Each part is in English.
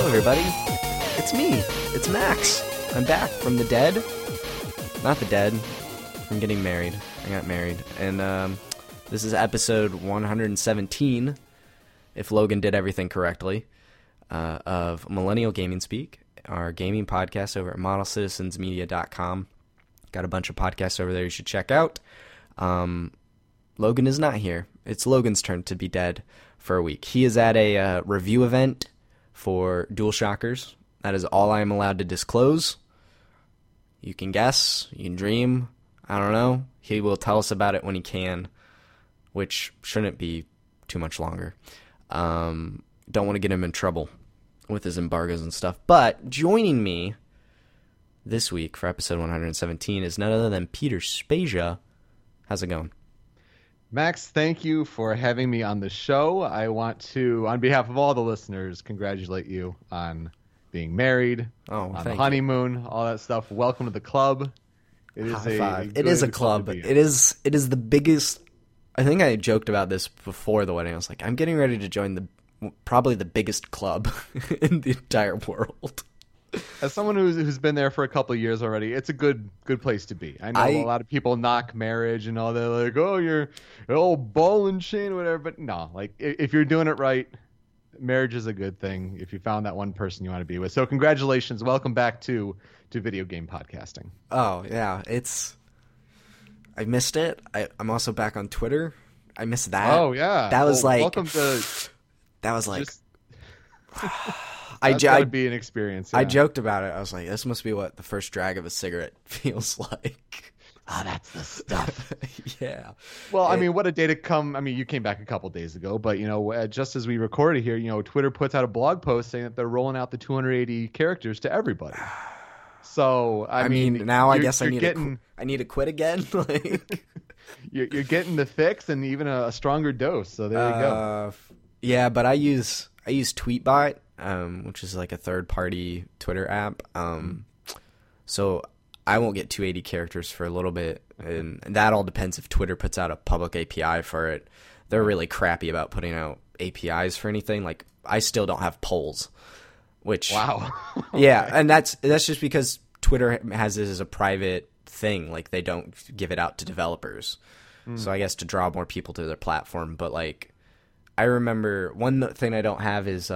everybody. It's me. It's Max. I'm back from the dead. Not the dead. I'm getting married. I got married. And this is episode 117, if Logan did everything correctly, of Millennial Gaming Speak, our gaming podcast over at ModelCitizensMedia.com. Got a bunch of podcasts over there you should check out. Logan is not here. It's Logan's turn to be dead for a week. He is at a review event for DualShockers. That is all I am allowed to disclose. You can guess. You can dream. I don't know. He will tell us about it when he can, which shouldn't be too much longer. Don't want to get him in trouble with his embargoes and stuff. But joining me this week for episode 117 is none other than Peter Spezia. How's it going? Max, thank you for having me on the show. I want to, on behalf of all the listeners, congratulate you on being married, on the honeymoon, all that stuff. Welcome to the club. It is a club. It is the biggest. I think I joked about this before the wedding. I was like, I'm getting ready to join probably the biggest club in the entire world. As someone who's been there for a couple of years already, it's a good place to be. I know a lot of people knock marriage and all that, like, oh, you're an old ball and chain or whatever. But no, like, if you're doing it right, marriage is a good thing if you found that one person you want to be with. So congratulations. Welcome back to video game podcasting. Oh, yeah. I missed it. I'm also back on Twitter. I missed that. Oh, yeah. That was welcome to... That was like... That would be an experience. Yeah. I joked about it. I was like, this must be what the first drag of a cigarette feels like. Oh, that's the stuff. Yeah. Well, I mean, what a day to come. I mean, you came back a couple days ago, but, just as we recorded here, Twitter puts out a blog post saying that they're rolling out the 280 characters to everybody. So, I mean now I guess I need to quit again. Like, you're getting the fix and even a stronger dose. So there you go. Yeah, but I use Tweetbot. Which is like a third-party Twitter app. So I won't get 280 characters for a little bit, and that all depends if Twitter puts out a public API for it. They're really crappy about putting out APIs for anything. Like, I still don't have polls, which... Wow. Okay. Yeah, and that's just because Twitter has this as a private thing. Like, they don't give it out to developers. So I guess to draw more people to their platform. But, like, I remember one thing I don't have is...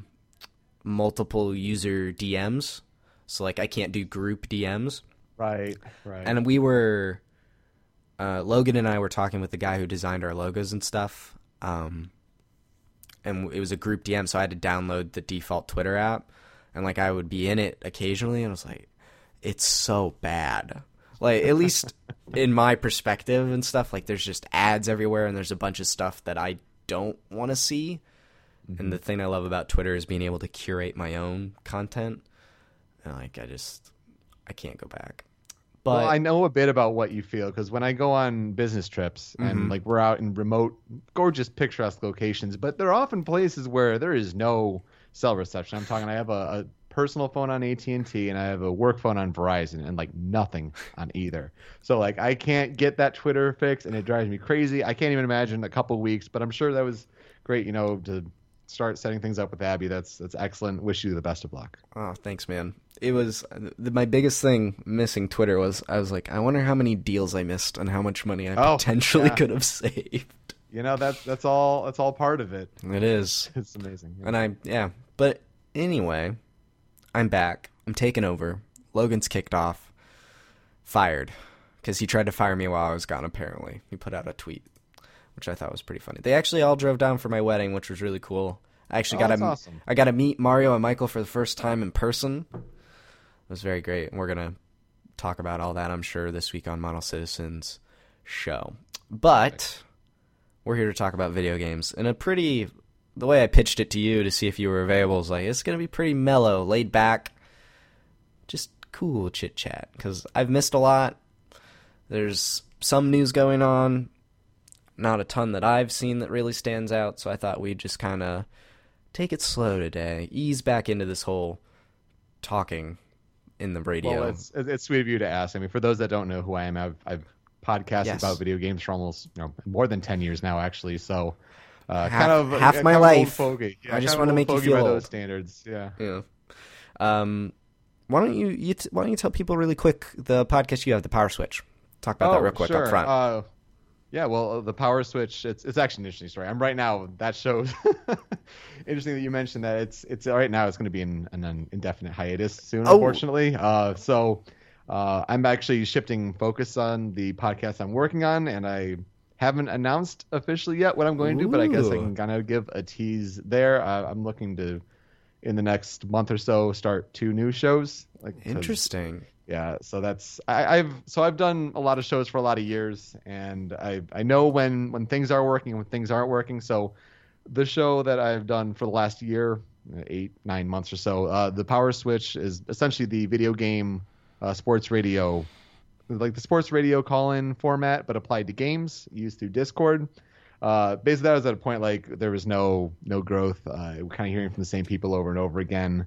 multiple user DMs, so like I can't do group DMs. Right. And we were Logan and I were talking with the guy who designed our logos and stuff, and it was a group DM, so I had to download the default Twitter app, and like I would be in it occasionally, and I was like, it's so bad. Like, at least in my perspective and stuff, like there's just ads everywhere, and there's a bunch of stuff that I don't want to see. And the thing I love about Twitter is being able to curate my own content. And like, I can't go back. But well, I know a bit about what you feel, because when I go on business trips and like we're out in remote, gorgeous, picturesque locations, but there are often places where there is no cell reception. I'm talking, I have a personal phone on AT&T and I have a work phone on Verizon, and like nothing on either. So like I can't get that Twitter fix, and it drives me crazy. I can't even imagine a couple weeks, but I'm sure that was great, to start setting things up with Abby. That's excellent. Wish you the best of luck. Oh, thanks, man. It was my biggest thing missing Twitter was I was like, I wonder how many deals I missed and how much money I potentially could have saved. That's all part of it. It is. It's amazing. Yeah. But anyway, I'm back. I'm taking over. Logan's kicked off. Fired. Because he tried to fire me while I was gone, apparently. He put out a tweet, which I thought was pretty funny. They actually all drove down for my wedding, which was really cool. I actually awesome. I got to meet Mario and Michael for the first time in person. It was very great. And we're going to talk about all that, I'm sure, this week on Model Citizens show. But we're here to talk about video games. And the way I pitched it to you to see if you were available is like, it's going to be pretty mellow, laid back, just cool chit-chat. Because I've missed a lot. There's some news going on. Not a ton that I've seen that really stands out, so I thought we'd just kind of take it slow today, ease back into this whole talking in the radio. Well, it's sweet of you to ask. I mean, for those that don't know who I am, I've podcasted about video games for almost more than 10 years now, actually. So half my life. Fogey. Yeah, I just want to make you feel by old. those standards. Yeah. Yeah. Why don't you tell people really quick the podcast you have, The Power Switch? Talk about that real quick sure. up front. Yeah, well, The Power Switch, it's actually an interesting story. I'm right now, that show's interesting that you mentioned that it's right now it's going to be in an indefinite hiatus soon, unfortunately. So I'm actually shifting focus on the podcast I'm working on, and I haven't announced officially yet what I'm going to do, but I guess I can kind of give a tease there. I'm looking to, in the next month or so, start 2 new shows. Interesting. Yeah, so that's I've done a lot of shows for a lot of years, and I know when things are working and when things aren't working. So the show that I've done for the last year, 8-9 months or so, The Power Switch is essentially the video game sports radio, like the sports radio call-in format, but applied to games used through Discord. Basically, that was at a point like there was no growth. We're kind of hearing from the same people over and over again.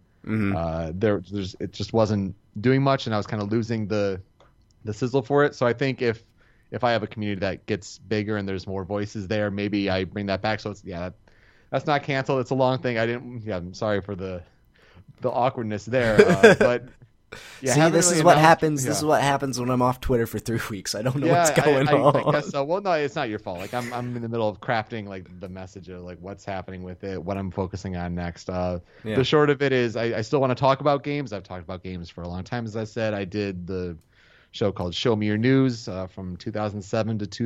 Mm-hmm. It just wasn't doing much, and I was kind of losing the sizzle for it. So I think if I have a community that gets bigger and there's more voices there, maybe I bring that back. So that's not canceled. It's a long thing. I'm sorry for the awkwardness there, but. Yeah, see, this is what happens. Yeah. This is what happens when I'm off Twitter for 3 weeks. I don't know what's going on. I guess so. Well, no, it's not your fault. Like I'm in the middle of crafting like the message of like what's happening with it, what I'm focusing on next. The short of it is, I still want to talk about games. I've talked about games for a long time. As I said, I did the show called Show Me Your News from 2007 to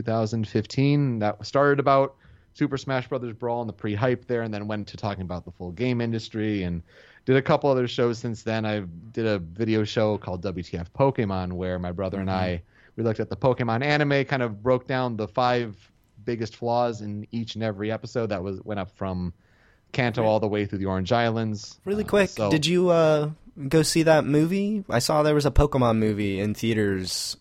2015. That started about Super Smash Brothers Brawl and the pre-hype there, and then went to talking about the full game industry and did a couple other shows since then. I did a video show called WTF Pokemon, where my brother and I, we looked at the Pokemon anime, kind of broke down the 5 biggest flaws in each and every episode. That went up from Kanto all the way through the Orange Islands. Really quick, did you go see that movie? I saw there was a Pokemon movie in theaters.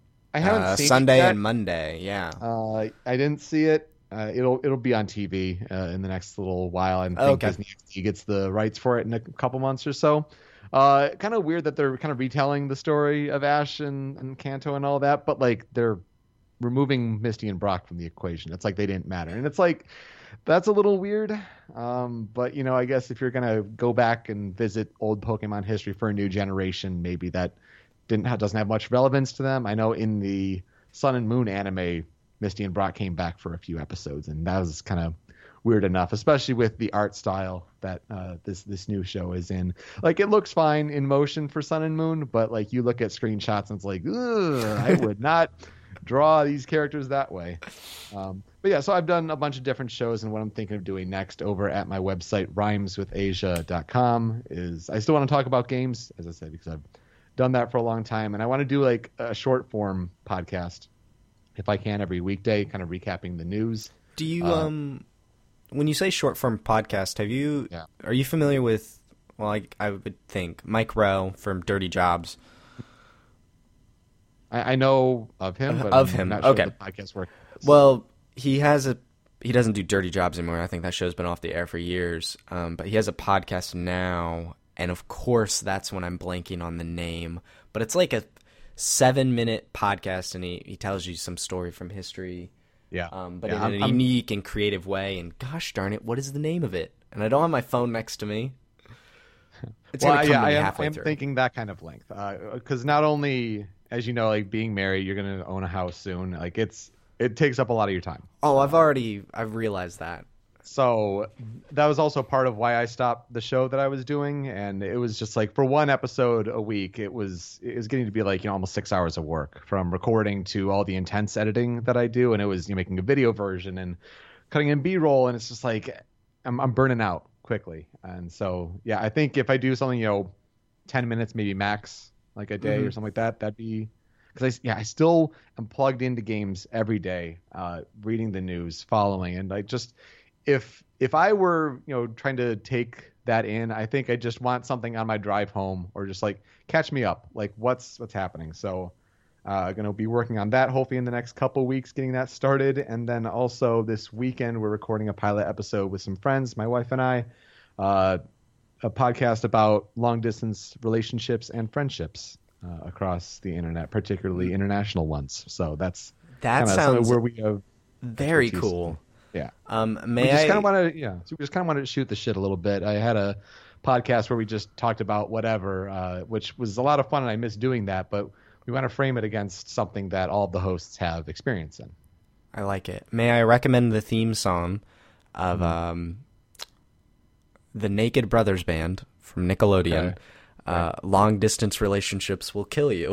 I haven't seen Sunday it yet. and Monday. Yeah. I didn't see it. It'll be on TV in the next little while. I think Disney XD gets the rights for it in a couple months or so. Kind of weird that they're kind of retelling the story of Ash and Kanto and all that, but like they're removing Misty and Brock from the equation. It's like they didn't matter, and it's like that's a little weird. But I guess if you're gonna go back and visit old Pokemon history for a new generation, maybe that doesn't have much relevance to them. I know in the Sun and Moon anime, Misty and Brock came back for a few episodes, and that was kind of weird enough, especially with the art style that this new show is in. Like, it looks fine in motion for Sun and Moon, but like you look at screenshots and it's like, I would not draw these characters that way. But yeah, so I've done a bunch of different shows, and what I'm thinking of doing next over at my website, rhymeswithasia.com, is I still want to talk about games, as I said, because I've done that for a long time, and I want to do like a short form podcast if I can every weekday, kind of recapping the news. Do you when you say short form podcast, are you familiar with, well, I would think Mike Rowe from Dirty Jobs? I know of him, but I'm not sure okay. the podcast works. Well, he doesn't do Dirty Jobs anymore. I think that show's been off the air for years. But he has a podcast now, and of course that's when I'm blanking on the name. But it's like a 7-minute podcast, and he tells you some story from history. Yeah. But in a unique and creative way. And gosh darn it, what is the name of it? And I don't have my phone next to me. It's gonna come to me halfway through. I'm thinking that kind of length, because not only, as you know, like being married, you're gonna own a house soon. Like it takes up a lot of your time. Oh, I've realized that. So that was also part of why I stopped the show that I was doing, and it was just like for one episode a week, it was getting to be like almost 6 hours of work, from recording to all the intense editing that I do, and it was making a video version and cutting in B-roll, and it's just like I'm burning out quickly. And so yeah, I think if I do something 10 minutes maybe max, like a day or something like that, that'd be, because I still am plugged into games every day, reading the news, following, and like just. If I were, trying to take that in, I think I just want something on my drive home, or just like catch me up, like what's happening. So, going to be working on that hopefully in the next couple weeks, getting that started. And then also this weekend, we're recording a pilot episode with some friends, my wife and I, a podcast about long distance relationships and friendships across the internet, particularly international ones. So that sounds where we have very expertise. cool. Yeah. May we just I? kind of want to, so we just kind of wanted to shoot the shit a little bit. I had a podcast where we just talked about whatever, which was a lot of fun, and I miss doing that. But we want to frame it against something that all the hosts have experience in. I like it. May I recommend the theme song of the Naked Brothers Band from Nickelodeon? Okay. Long distance relationships will kill you.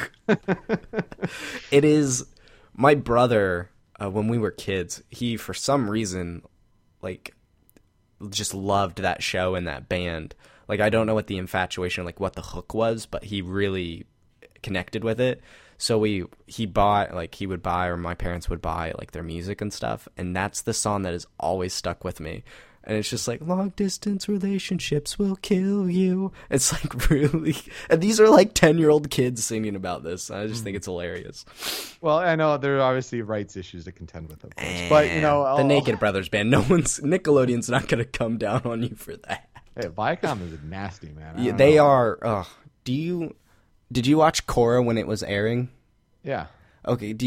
It is my brother. When we were kids, he for some reason like just loved that show and that band. Like I don't know what the infatuation, like what the hook was, but he really connected with it. So he would buy, or my parents would buy like their music and stuff, and that's the song that has always stuck with me. And it's just like, long distance relationships will kill you. It's like really, and these are like 10-year-old kids singing about this. I just think it's hilarious. Well, I know there are obviously rights issues to contend with, of course. But the Naked Brothers Band, Nickelodeon's not going to come down on you for that. Hey, Viacom is nasty, man. Yeah, they are. Did you watch Korra when it was airing? Yeah. Okay.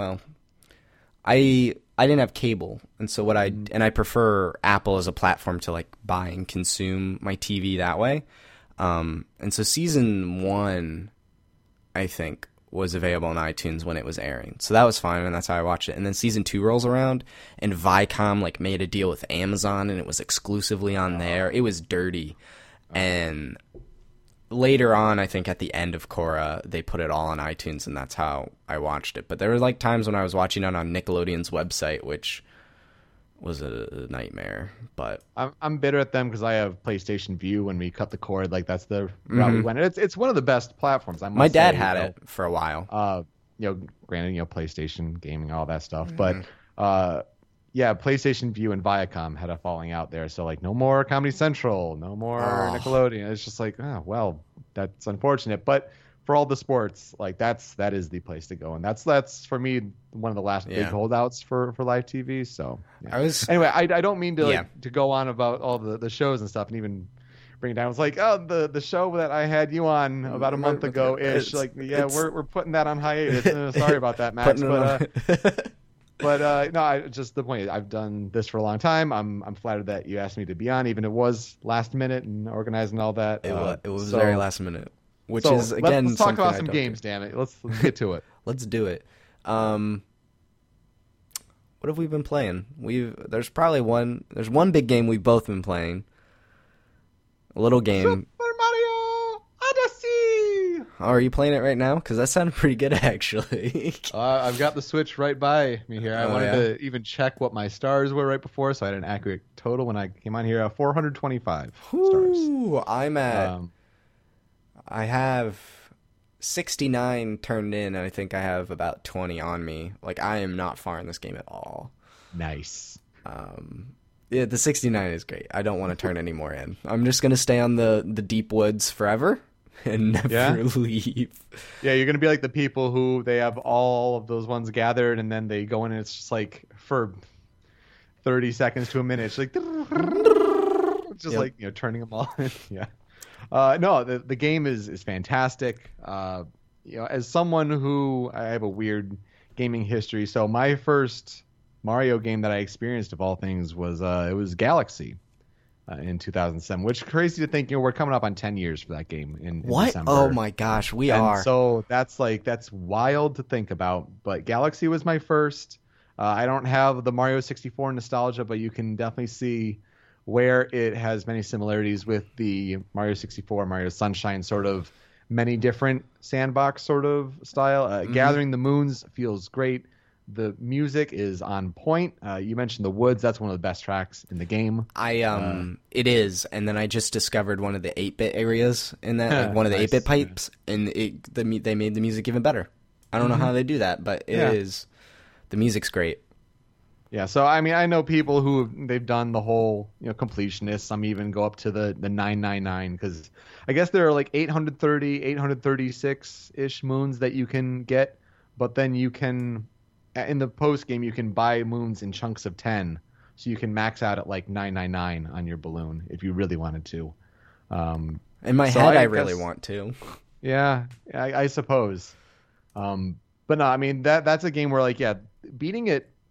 I didn't have cable, and so I prefer Apple as a platform to like buy and consume my TV that way. And so season 1, I think, was available on iTunes when it was airing, so that was fine, and that's how I watched it. And then season 2 rolls around, and Viacom like made a deal with Amazon, and it was exclusively on there. It was dirty, and later on, I think at the end of Korra, they put it all on iTunes, and that's how I watched it. But there were like times when I was watching it on Nickelodeon's website, which was a nightmare. But I'm bitter at them because I have PlayStation View. When we cut the cord, like that's the route we went. It's one of the best platforms. My dad had it for a while. Granted, PlayStation gaming, all that stuff, but PlayStation View and Viacom had a falling out there. So like, no more Comedy Central, no more Nickelodeon. It's just like, well, that's unfortunate. But for all the sports, like that is the place to go, and that's for me one of the last big holdouts for live TV. So anyway, I don't mean to to go on about all the shows and stuff, and even bring it down. It's like, the show that I had you on about a month ago ish. Like, we're putting that on hiatus. Sorry about that, Max. But no, just the point is, I've done this for a long time. I'm flattered that you asked me to be on, even if it was last minute and organized and all that. It was very last minute, which is again. Let's talk about some games. Damn it, let's get to it. Let's do it. What have we been playing? There's one big game we've both been playing. A little game. Super Mario Odyssey. Oh, are you playing it right now? Because that sounded pretty good, actually. I've got the Switch right by me here. I wanted to even check what my stars were right before, so I had an accurate total when I came on here. 425 stars. I'm at. I have 69 turned in, and I think I have about 20 on me. Like, I am not far in this game at all. Nice. Yeah, the 69 is great. I don't want to turn any more in. I'm just going to stay on the deep woods forever and never leave. Yeah, you're going to be like the people who they have all of those ones gathered, and then they go in and it's just like for 30 seconds to a minute. It's like, just like, turning them all in. Yeah. No, the game is fantastic. As someone who, I have a weird gaming history, so my first Mario game that I experienced of all things was it was Galaxy in 2007, which is crazy to think, we're coming up on 10 years for that game in December. Oh my gosh, we are. So that's wild to think about, but Galaxy was my first. I don't have the Mario 64 nostalgia, but you can definitely see where it has many similarities with the Mario 64, Mario Sunshine sort of many different sandbox sort of style. Gathering the Moons feels great. The music is on point. You mentioned the woods. That's one of the best tracks in the game. It is. And then I just discovered one of the 8-bit areas in that, like one of the 8-bit pipes, and they made the music even better. I don't know how they do that, but it is. The music's great. Yeah, so I mean, I know people who they've done the whole, completionists. Some even go up to the 999 because I guess there are like 830, 836-ish moons that you can get, but then you can, in the post game, you can buy moons in chunks of 10, so you can max out at like 999 on your balloon if you really wanted to. In my head, I really want to. Yeah, I suppose. But no, I mean that's a game where beating it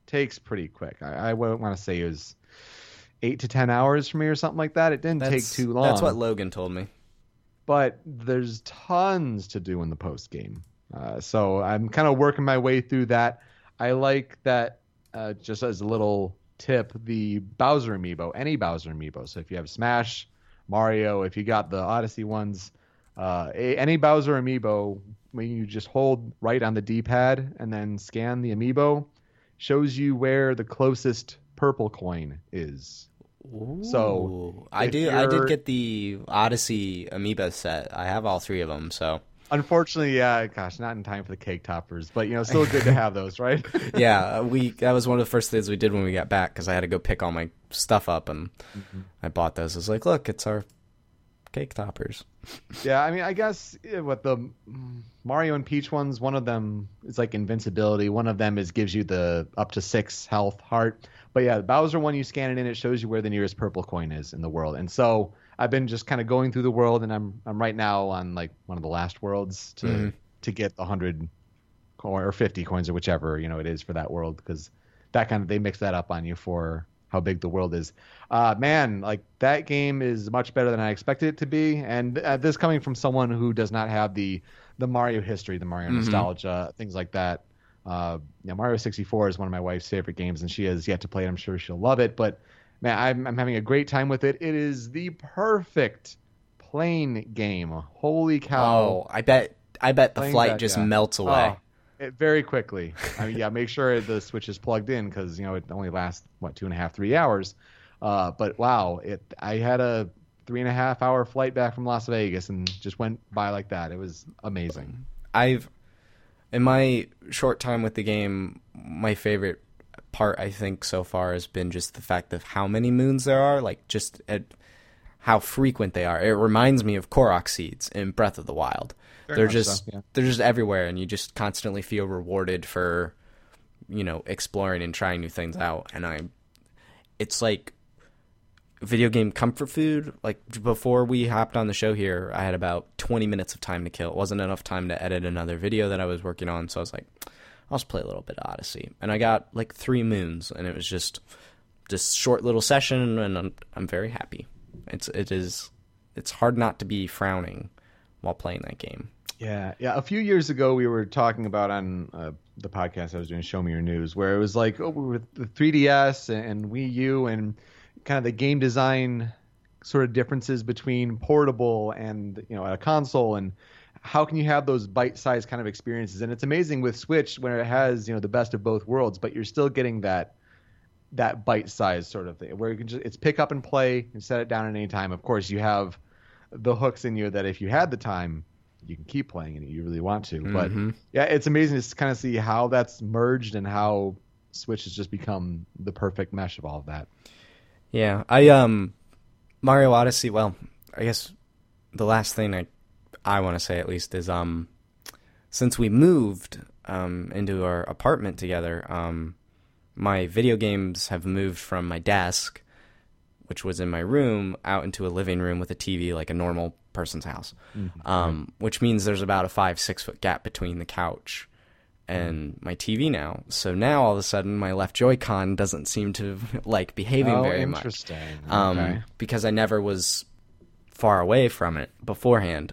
takes pretty quick. I would want to say it was 8 to 10 hours for me or something like that. It didn't take too long. That's what Logan told me. But there's tons to do in the post game. So I'm kind of working my way through that. I like that, just as a little tip, the Bowser amiibo, any Bowser amiibo. So if you have Smash, Mario, if you got the Odyssey ones, any Bowser amiibo, when you just hold right on the D-pad and then scan the amiibo, shows you where the closest purple coin is. Ooh. So I did get the Odyssey amiibo set. I have all 3 of them, so unfortunately, yeah, gosh, not in time for the cake toppers, but still good to have those, right? Yeah, that was one of the first things we did when we got back, because I had to go pick all my stuff up, and I bought those. I was like, look, it's our cake toppers. Yeah, I mean, I guess with the Mario and Peach ones, one of them is like invincibility. One of them gives you the up to 6 health heart. But yeah, the Bowser one, you scan it in, it shows you where the nearest purple coin is in the world. And so I've been just kind of going through the world, and I'm right now on like one of the last worlds to get 100 or 50 coins or whichever it is for that world, because they mix that up on you for how big the world is. Man, like that game is much better than I expected it to be, and this coming from someone who does not have the Mario history, the Mario nostalgia, things like that. Mario 64 is one of my wife's favorite games, and she has yet to play it. I'm sure she'll love it, but man, I'm having a great time with it. It is the perfect plane game. Holy cow! Oh, I bet the flight just melts away. Very quickly. I mean, make sure the Switch is plugged in, because it only lasts 2.5, 3 hours. But wow, I had a 3.5 hour flight back from Las Vegas and just went by like that. It was amazing. In my short time with the game, my favorite part, I think, so far has been just the fact of how many moons there are, like just how frequent they are. It reminds me of Korok seeds in Breath of the Wild. They're just everywhere, and you just constantly feel rewarded for, exploring and trying new things out. And it's like video game comfort food. Like before we hopped on the show here, I had about 20 minutes of time to kill. It wasn't enough time to edit another video that I was working on, so I was like, I'll just play a little bit of Odyssey. And I got like 3 moons, and it was just this short little session, and I'm very happy. It's hard not to be frowning while playing that game. Yeah. A few years ago, we were talking about on the podcast I was doing, Show Me Your News, where it was like, with the 3DS and Wii U, and kind of the game design sort of differences between portable and a console, and how can you have those bite-sized kind of experiences. And it's amazing with Switch, where it has the best of both worlds, but you're still getting that bite-sized sort of thing, where you can it's pick up and play and set it down at any time. Of course, you have the hooks in you that if you had the time, you can keep playing it if you really want to. But yeah, it's amazing to kind of see how that's merged and how Switch has just become the perfect mesh of all of that. Yeah, Mario Odyssey, well, I guess the last thing I want to say at least is, since we moved into our apartment together, my video games have moved from my desk, which was in my room, out into a living room with a TV like a normal person's house, which means there's about a 5-6 foot gap between the couch and my TV now. So now all of a sudden my left Joy-Con doesn't seem to like behaving very much. Okay. Because I never was far away from it beforehand.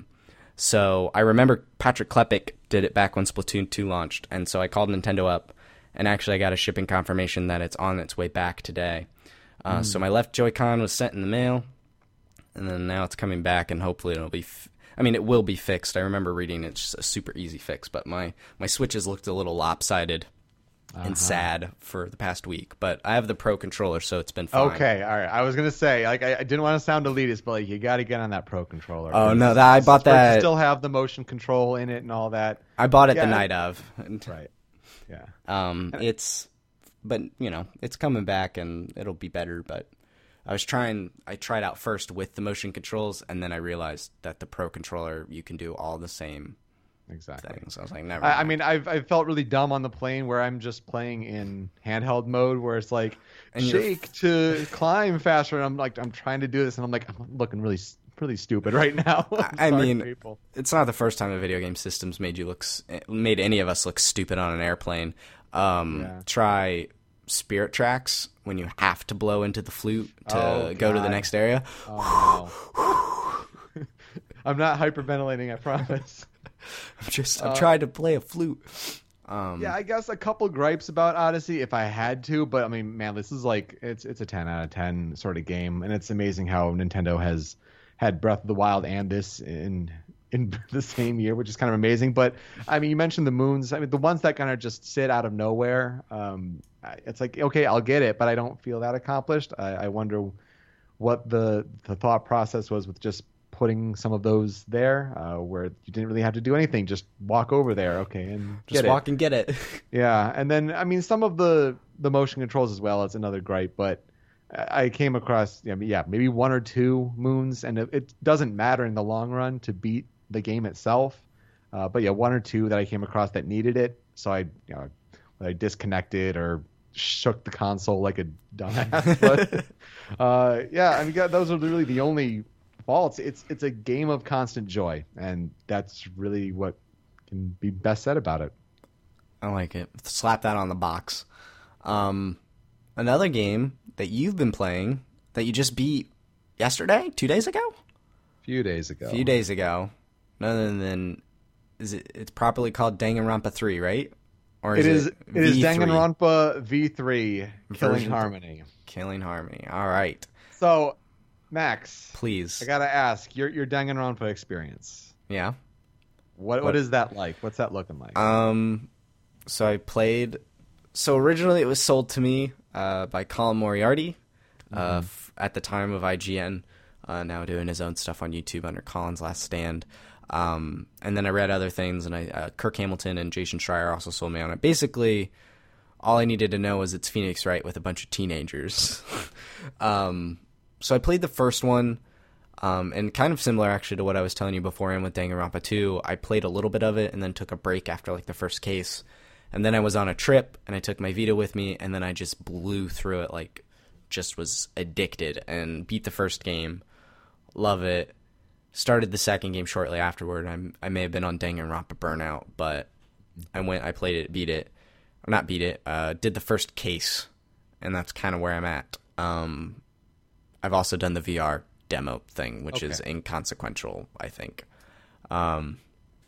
So I remember Patrick Klepek did it back when Splatoon 2 launched, and so I called Nintendo up, and actually I got a shipping confirmation that it's on its way back today. So my left Joy-Con was sent in the mail, and then now it's coming back, and hopefully it'll be... it will be fixed. I remember reading it's just a super easy fix, but my Switches looked a little lopsided and sad for the past week. But I have the Pro controller, so it's been fine. Okay, all right. I was going to say, like, I didn't want to sound elitist, but like, you got to get on that Pro controller. Oh, no, I bought that... You still have the motion control in it and all that. I bought it the night of. Right, yeah. But, it's coming back, and it'll be better, but... I tried out first with the motion controls, and then I realized that the Pro controller, you can do all the same things. So I was like, never mind. I felt really dumb on the plane where I'm just playing in handheld mode, where it's like, and shake to climb faster, and I'm like, I'm trying to do this, and I'm like, I'm looking really stupid right now. It's not the first time a video game system's made any of us look stupid on an airplane. Try Spirit Tracks when you have to blow into the flute to go to the next area. Oh, no. I'm not hyperventilating, I promise. I'm trying to play a flute. Yeah, I guess a couple gripes about Odyssey if I had to, but I mean, man, this is like it's a 10 out of 10 sort of game, and it's amazing how Nintendo has had Breath of the Wild and this in the same year, which is kind of amazing. But I mean, you mentioned the moons. I mean, the ones that kind of just sit out of nowhere. It's like, okay, I'll get it, but I don't feel that accomplished. I wonder what the thought process was with just putting some of those there, where you didn't really have to do anything, just walk over there, okay, and just walk and get it. Yeah, and then I mean, some of the motion controls as well. It's another gripe, but I came across maybe one or two moons, and it doesn't matter in the long run to beat the game itself. But yeah, one or two that I came across that needed it, so I disconnected or shook the console like a dumbass. But yeah, I mean, those are really the only faults. It's a game of constant joy, and that's really what can be best said about it. I like it. Slap that on the box. Another game that you've been playing that you just beat yesterday, 2 days ago? A few days ago. None other than it's properly called Danganronpa 3, right? Or it is Danganronpa V3 Killing Harmony. Killing Harmony. All right. So, Max, please, I gotta ask your Danganronpa experience. Yeah. What is that like? What's that looking like? So I played. So originally it was sold to me by Colin Moriarty, at the time of IGN, now doing his own stuff on YouTube under Colin's Last Stand. And then I read other things, and Kirk Hamilton and Jason Schreier also sold me on it. Basically, all I needed to know was it's Phoenix Wright with a bunch of teenagers. So I played the first one, and kind of similar actually to what I was telling you beforehand with Danganronpa 2. I played a little bit of it and then took a break after like the first case. And then I was on a trip, and I took my Vita with me, and then I just blew through it, like just was addicted and beat the first game. Love it. Started the second game shortly afterward. I may have been on Danganronpa Burnout, but I played it, beat it. Or not beat it, did the first case, and that's kind of where I'm at. I've also done the VR demo thing, which is inconsequential, I think. But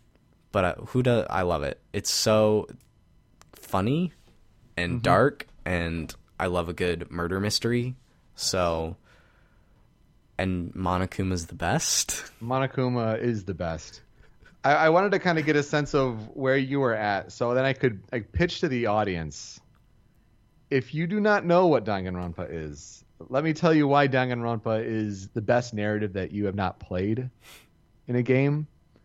I love it. It's so funny and dark, and I love a good murder mystery. So, and Monokuma's the best. Monokuma is the best. I wanted to kind of get a sense of where you were at, so then I could pitch to the audience. If you do not know what Danganronpa is, let me tell you why Danganronpa is the best narrative that you have not played in a game.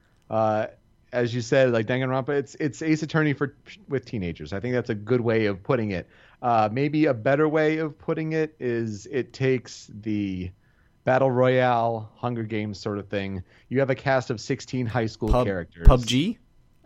As you said, like Danganronpa, it's Ace Attorney with teenagers. I think that's a good way of putting it. Maybe a better way of putting it is it takes the Battle Royale, Hunger Games sort of thing. You have a cast of 16 high school characters. PUBG?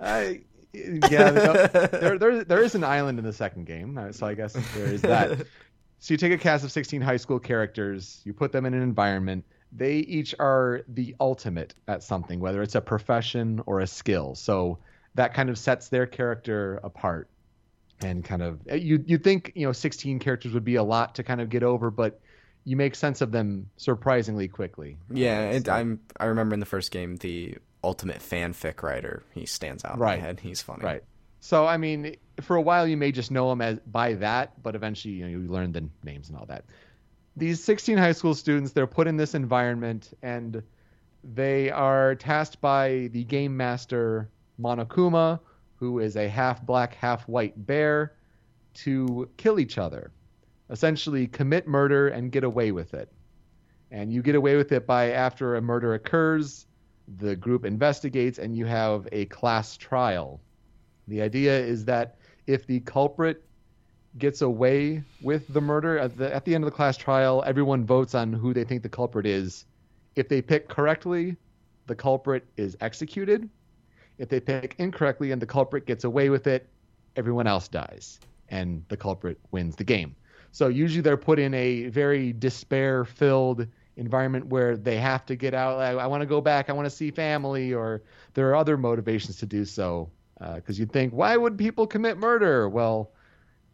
Yeah, there is an island in the second game, so I guess there is that. So you take a cast of 16 high school characters, you put them in an environment. They each are the ultimate at something, whether it's a profession or a skill. So that kind of sets their character apart. And kind of you think 16 characters would be a lot to kind of get over, but you make sense of them surprisingly quickly. Yeah, I remember in the first game the ultimate fanfic writer. He stands out in my head. He's funny. Right. So I mean, for a while you may just know him by that, but eventually you learn the names and all that. These 16 high school students, they're put in this environment, and they are tasked by the game master Monokuma, who is a half black, half white bear, to kill each other. Essentially commit murder and get away with it. And you get away with it by, after a murder occurs, the group investigates and you have a class trial. The idea is that if the culprit gets away with the murder, at the end of the class trial, everyone votes on who they think the culprit is. If they pick correctly, the culprit is executed. If they pick incorrectly and the culprit gets away with it, everyone else dies, and the culprit wins the game. So usually they're put in a very despair-filled environment where they have to get out. I want to go back. I want to see family, or there are other motivations to do so. Because you'd think, why would people commit murder? Well,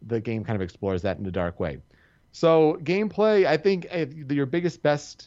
the game kind of explores that in a dark way. So gameplay, I think your best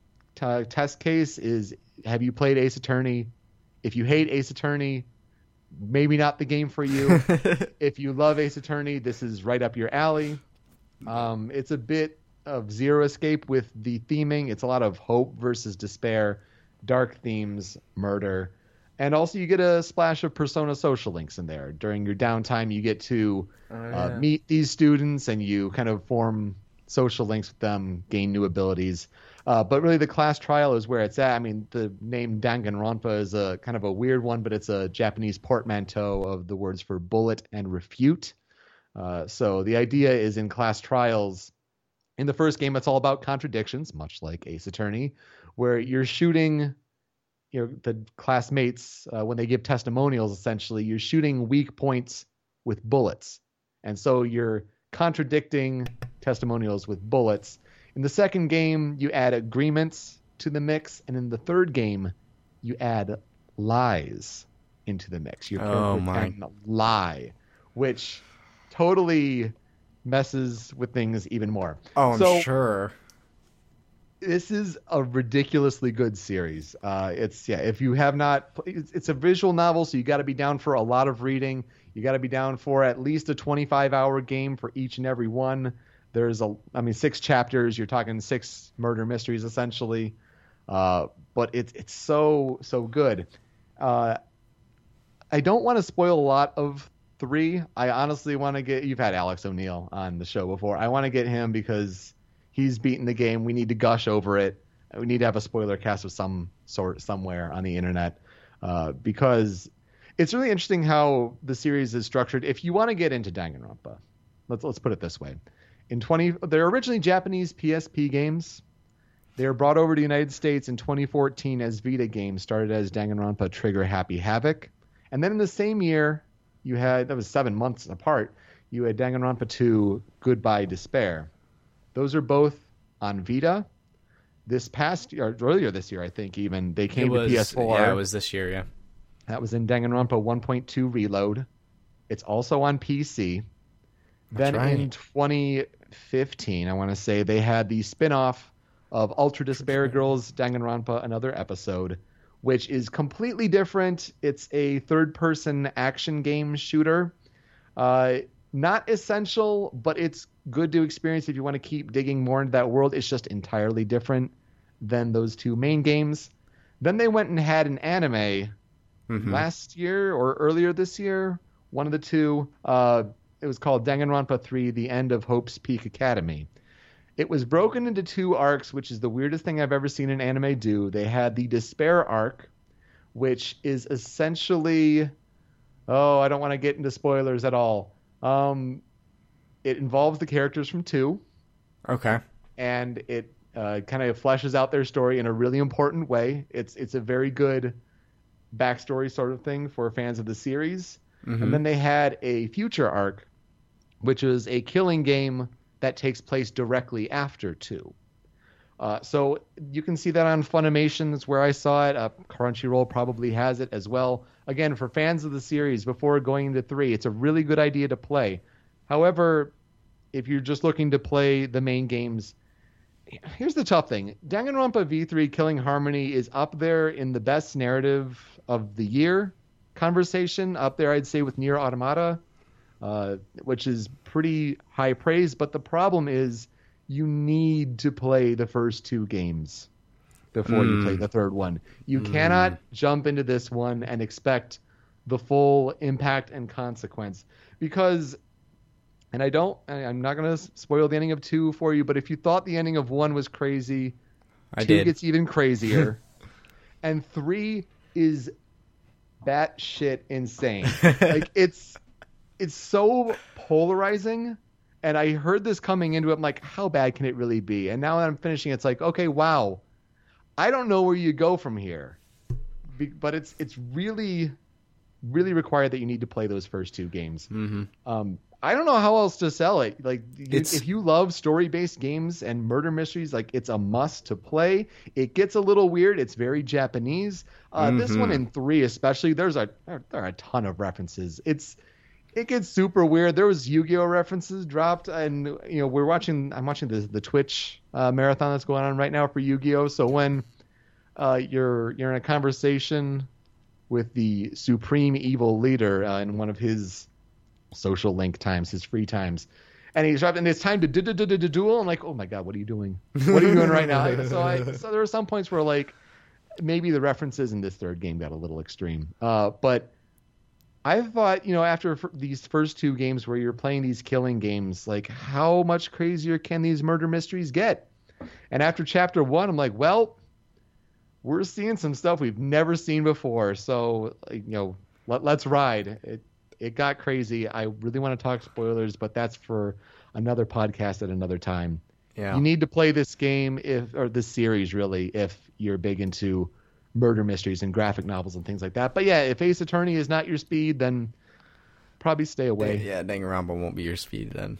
test case is, have you played Ace Attorney? If you hate Ace Attorney, maybe not the game for you. If you love Ace Attorney, this is right up your alley. It's a bit of Zero Escape with the theming. It's a lot of hope versus despair, dark themes, murder. And also you get a splash of Persona social links in there. During your downtime, you get to meet these students, and you kind of form social links with them, gain new abilities. But really the class trial is where it's at. I mean, the name Danganronpa is a kind of a weird one, but it's a Japanese portmanteau of the words for bullet and refute. So the idea is, in class trials, in the first game, it's all about contradictions, much like Ace Attorney, where you're shooting the classmates, when they give testimonials, essentially, you're shooting weak points with bullets. And so you're contradicting testimonials with bullets. In the second game, you add agreements to the mix. And in the third game, you add lies into the mix. Your character can lie, which totally messes with things even more. Oh, I'm sure. This is a ridiculously good series. If you have not, it's a visual novel, so you got to be down for a lot of reading. You got to be down for at least a 25-hour game for each and every one. There's 6 chapters. You're talking 6 murder mysteries essentially, but it's so good. I don't want to spoil a lot of 3. I honestly want to get. You've had Alex O'Neill on the show before. I want to get him because he's beaten the game. We need to gush over it. We need to have a spoiler cast of some sort somewhere on the internet, because it's really interesting how the series is structured. If you want to get into Danganronpa, let's put it this way. They're originally Japanese PSP games. They were brought over to the United States in 2014 as Vita games, started as Danganronpa Trigger Happy Havoc. And then in the same year, that was 7 months apart, you had Danganronpa 2 Goodbye Despair. Those are both on Vita. This past year, or earlier this year, I think even, they came to PS4. Yeah, it was this year, yeah. That was in Danganronpa 1.2 Reload. It's also on PC. Then in 2015, I want to say, they had the spin-off of Ultra Despair Girls Danganronpa Another Episode, which is completely different. It's a third-person action game shooter. Not essential, but it's good to experience if you want to keep digging more into that world. It's just entirely different than those 2 main games. Then they went and had an anime last year or earlier this year, one of the 2. It was called Danganronpa 3, The End of Hope's Peak Academy. It was broken into 2 arcs, which is the weirdest thing I've ever seen an anime do. They had the Despair arc, which is essentially... I don't want to get into spoilers at all. It involves the characters from 2. Okay. And it kind of fleshes out their story in a really important way. It's a very good backstory sort of thing for fans of the series. Mm-hmm. And then they had a future arc, which was a killing game that takes place directly after 2. So you can see that on Funimation. That's where I saw it. Crunchyroll probably has it as well. Again, for fans of the series, before going into 3, it's a really good idea to play. However, if you're just looking to play the main games, here's the tough thing. Danganronpa V3 Killing Harmony is up there in the best narrative of the year conversation. Up there, I'd say, with Nier Automata, which is pretty high praise. But the problem is you need to play the first 2 games before you play the third one. You cannot jump into this one and expect the full impact and consequence, because, and I'm not going to spoil the ending of 2 for you, but if you thought the ending of 1 was crazy, 2 gets even crazier. And 3 is batshit insane. Like, it's so polarizing. And I heard this coming into it. I'm like, how bad can it really be? And now that I'm finishing, it's like, okay, wow. I don't know where you go from here. But it's really, really required that you need to play those first 2 games. Mm-hmm. I don't know how else to sell it. Like, if you love story-based games and murder mysteries, like, it's a must to play. It gets a little weird. It's very Japanese. This one in 3 especially, there are a ton of references. it gets super weird. There was Yu-Gi-Oh references dropped, and I'm watching the Twitch marathon that's going on right now for Yu-Gi-Oh. So when you're in a conversation with the supreme evil leader in one of his social link times, his free times, and he's dropped, and it's time to duel. I'm like, oh my god, what are you doing? What are you doing right now? So there were some points where like maybe the references in this third game got a little extreme, but I thought, after these first two games where you're playing these killing games, like how much crazier can these murder mysteries get? And after chapter 1, I'm like, well, we're seeing some stuff we've never seen before. So, let's ride. It got crazy. I really want to talk spoilers, but that's for another podcast at another time. Yeah. You need to play this game or this series really if you're big into murder mysteries and graphic novels and things like that. But yeah, if Ace Attorney is not your speed, then probably stay away. Yeah, Danganronpa won't be your speed then.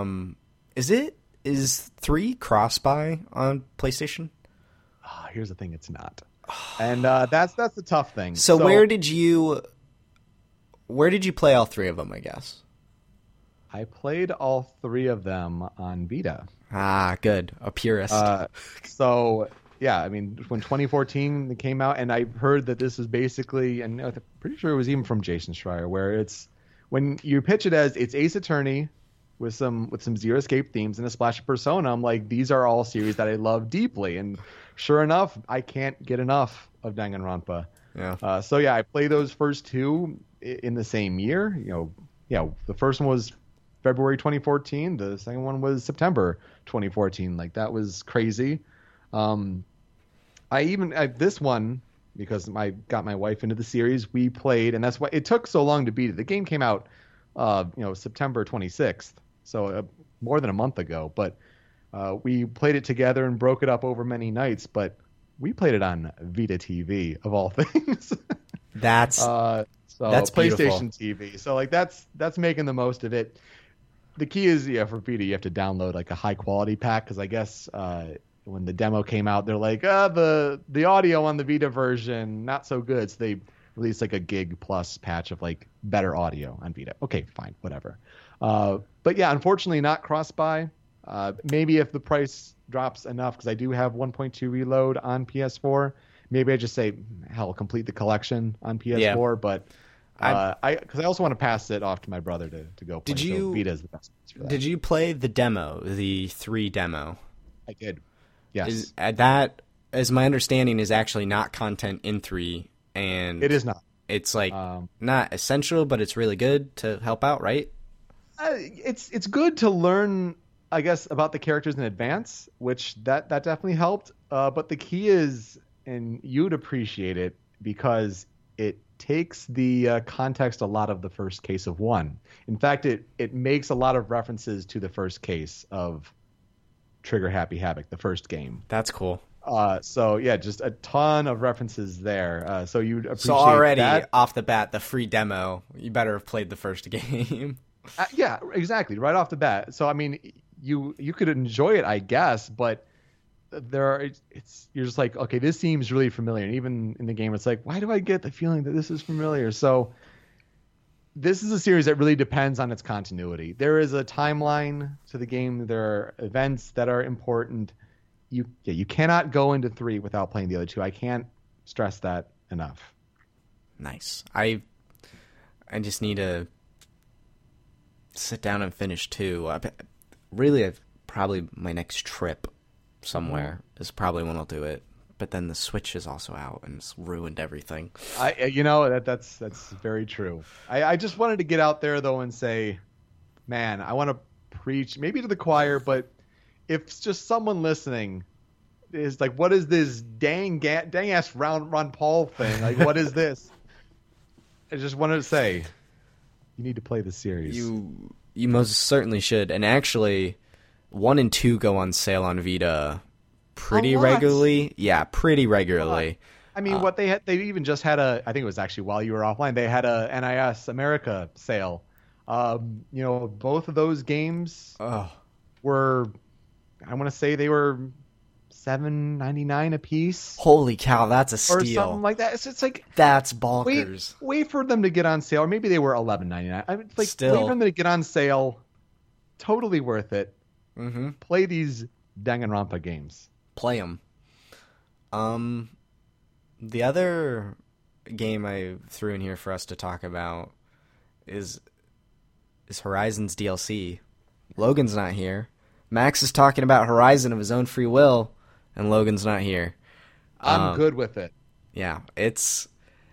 Is 3 cross-buy on PlayStation? Here's the thing, it's not. And that's the tough thing. So where did you play all 3 of them, I guess? I played all 3 of them on Vita. Ah, good. A purist. So yeah, I mean, when 2014 came out, and I heard that this is basically, and I'm pretty sure it was even from Jason Schreier, where it's when you pitch it as it's Ace Attorney with some Zero Escape themes and a splash of Persona. I'm like, these are all series that I love deeply, and sure enough, I can't get enough of Danganronpa. Yeah. So yeah, I played those first 2 in the same year. The first one was February 2014. The second one was September 2014. Like, that was crazy. This one, because I got my wife into the series, we played, and that's why it took so long to beat it. The game came out, September 26th, so more than a month ago. But we played it together and broke it up over many nights. But we played it on Vita TV of all things. That's PlayStation TV. So like that's making the most of it. The key is, for Vita, you have to download like a high quality pack, because I guess when the demo came out, they're like, the audio on the Vita version not so good, so they released like a gig plus patch of like better audio on Vita. Okay, fine, whatever. But yeah, unfortunately not cross-buy. Maybe if the price drops enough, because I do have 1.2 reload on PS4, maybe I just say, hell, complete the collection on PS4. Yeah. But because I also want to pass it off to my brother to go play. So Vita is the best for that. Did you play the demo, the 3 demo? I did. Yes. That, as my understanding, is actually not content in 3, and it is not. It's like not essential, but it's really good to help out, right? It's good to learn, I guess, about the characters in advance, which that definitely helped. But the key is, and you'd appreciate it, because it takes the context a lot of the first case of 1. In fact, it makes a lot of references to the first case of Trigger Happy Havoc, the first game. That's cool. So yeah, just a ton of references there. So you'd appreciate so already that. Off the bat, the free demo, you better have played the first game. Yeah, exactly, right off the bat. So I mean, you could enjoy it, I guess, but you're just like, okay, this seems really familiar. And even in the game, it's like, why do I get the feeling that this is familiar? So this is a series that really depends on its continuity. There is a timeline to the game. There are events that are important. You cannot go into 3 without playing the other 2. I can't stress that enough. Nice. I just need to sit down and finish 2. Really, probably my next trip somewhere is probably when I'll do it. But then the Switch is also out, and it's ruined everything. That's very true. I just wanted to get out there though and say, man, I want to preach maybe to the choir, but if just someone listening is like, what is this dang ass Ron Paul thing? Like, what is this? I just wanted to say, you need to play the series. You most certainly should. And actually, 1 and 2 go on sale on Vita pretty regularly. Yeah, pretty regularly. I mean, what they even just had I think it was actually while you were offline, they had a NIS America sale. Both of those games were, I want to say they were $7.99 a piece. Holy cow, that's a Or steal. something like that. It's like That's bonkers. wait for them to get on sale, or maybe they were $11.99. I mean, like Still. wait for them to get on sale. Totally worth it. Mm-hmm. Play these Danganronpa games. Play them. The other game I threw in here for us to talk about is Horizon's DLC. Logan's not here. Max is talking about Horizon of his own free will, and Logan's not here. I'm good with it. Yeah, it's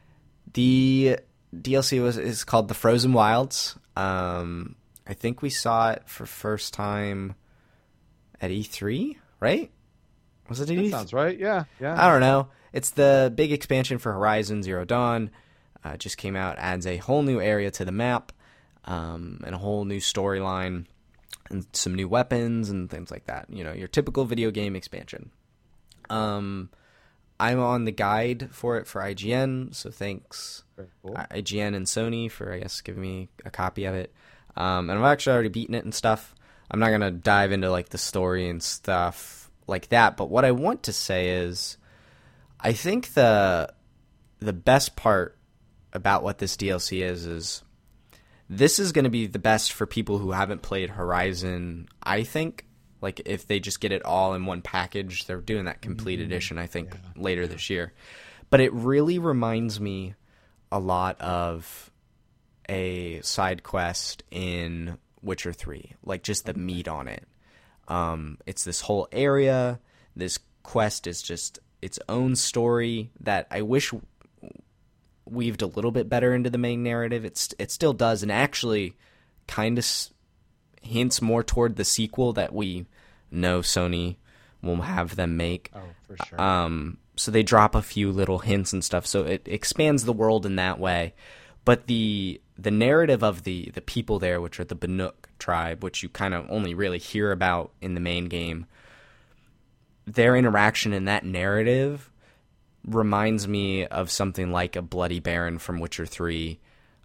the DLC is called The Frozen Wilds. I think we saw it for first time at E3, right? Was it at E3? Sounds right. Yeah. I don't know. It's the big expansion for Horizon Zero Dawn. Just came out, adds a whole new area to the map, and a whole new storyline, and some new weapons and things like that. You know, your typical video game expansion. I'm on the guide for it for IGN, so thanks Very cool. IGN and Sony for, I guess, giving me a copy of it. And I've actually already beaten it and stuff. I'm not going to dive into like the story and stuff like that, but what I want to say is I think the best part about what this DLC is this is going to be the best for people who haven't played Horizon, I think. Like, if they just get it all in one package, they're doing that complete edition, I think, later this year. But it really reminds me a lot of a side quest in Witcher 3. Like, just the meat on it. It's this whole area. This quest is just its own story that I wish weaved a little bit better into the main narrative. It still does, and actually kind of hints more toward the sequel that we know Sony will have them make. Oh, for sure. So they drop a few little hints and stuff, so it expands the world in that way. But the narrative of the people there, which are the Banuk tribe, which you kind of only really hear about in the main game, their interaction in that narrative reminds me of something like a Bloody Baron from Witcher 3.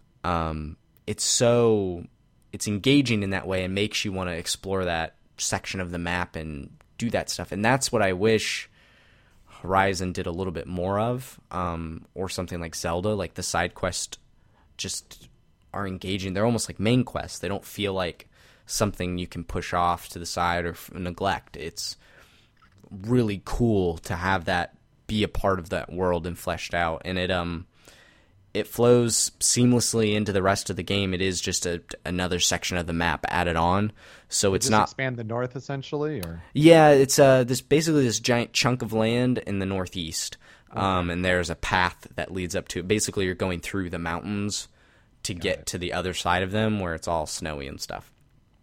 It's engaging in that way and makes you want to explore that section of the map and do that stuff. And that's what I wish Horizon did a little bit more of, or something like Zelda. Like, the side quests just are engaging. They're almost like main quests. They don't feel like something you can push off to the side or neglect. It's really cool to have that be a part of that world and fleshed out, and it flows seamlessly into the rest of the game. It is just another section of the map added on, so it's not expand the north essentially, or it's this giant chunk of land in the northeast, and there's a path that leads up to it. Basically, you're going through the mountains to get to the other side of them where it's all snowy and stuff.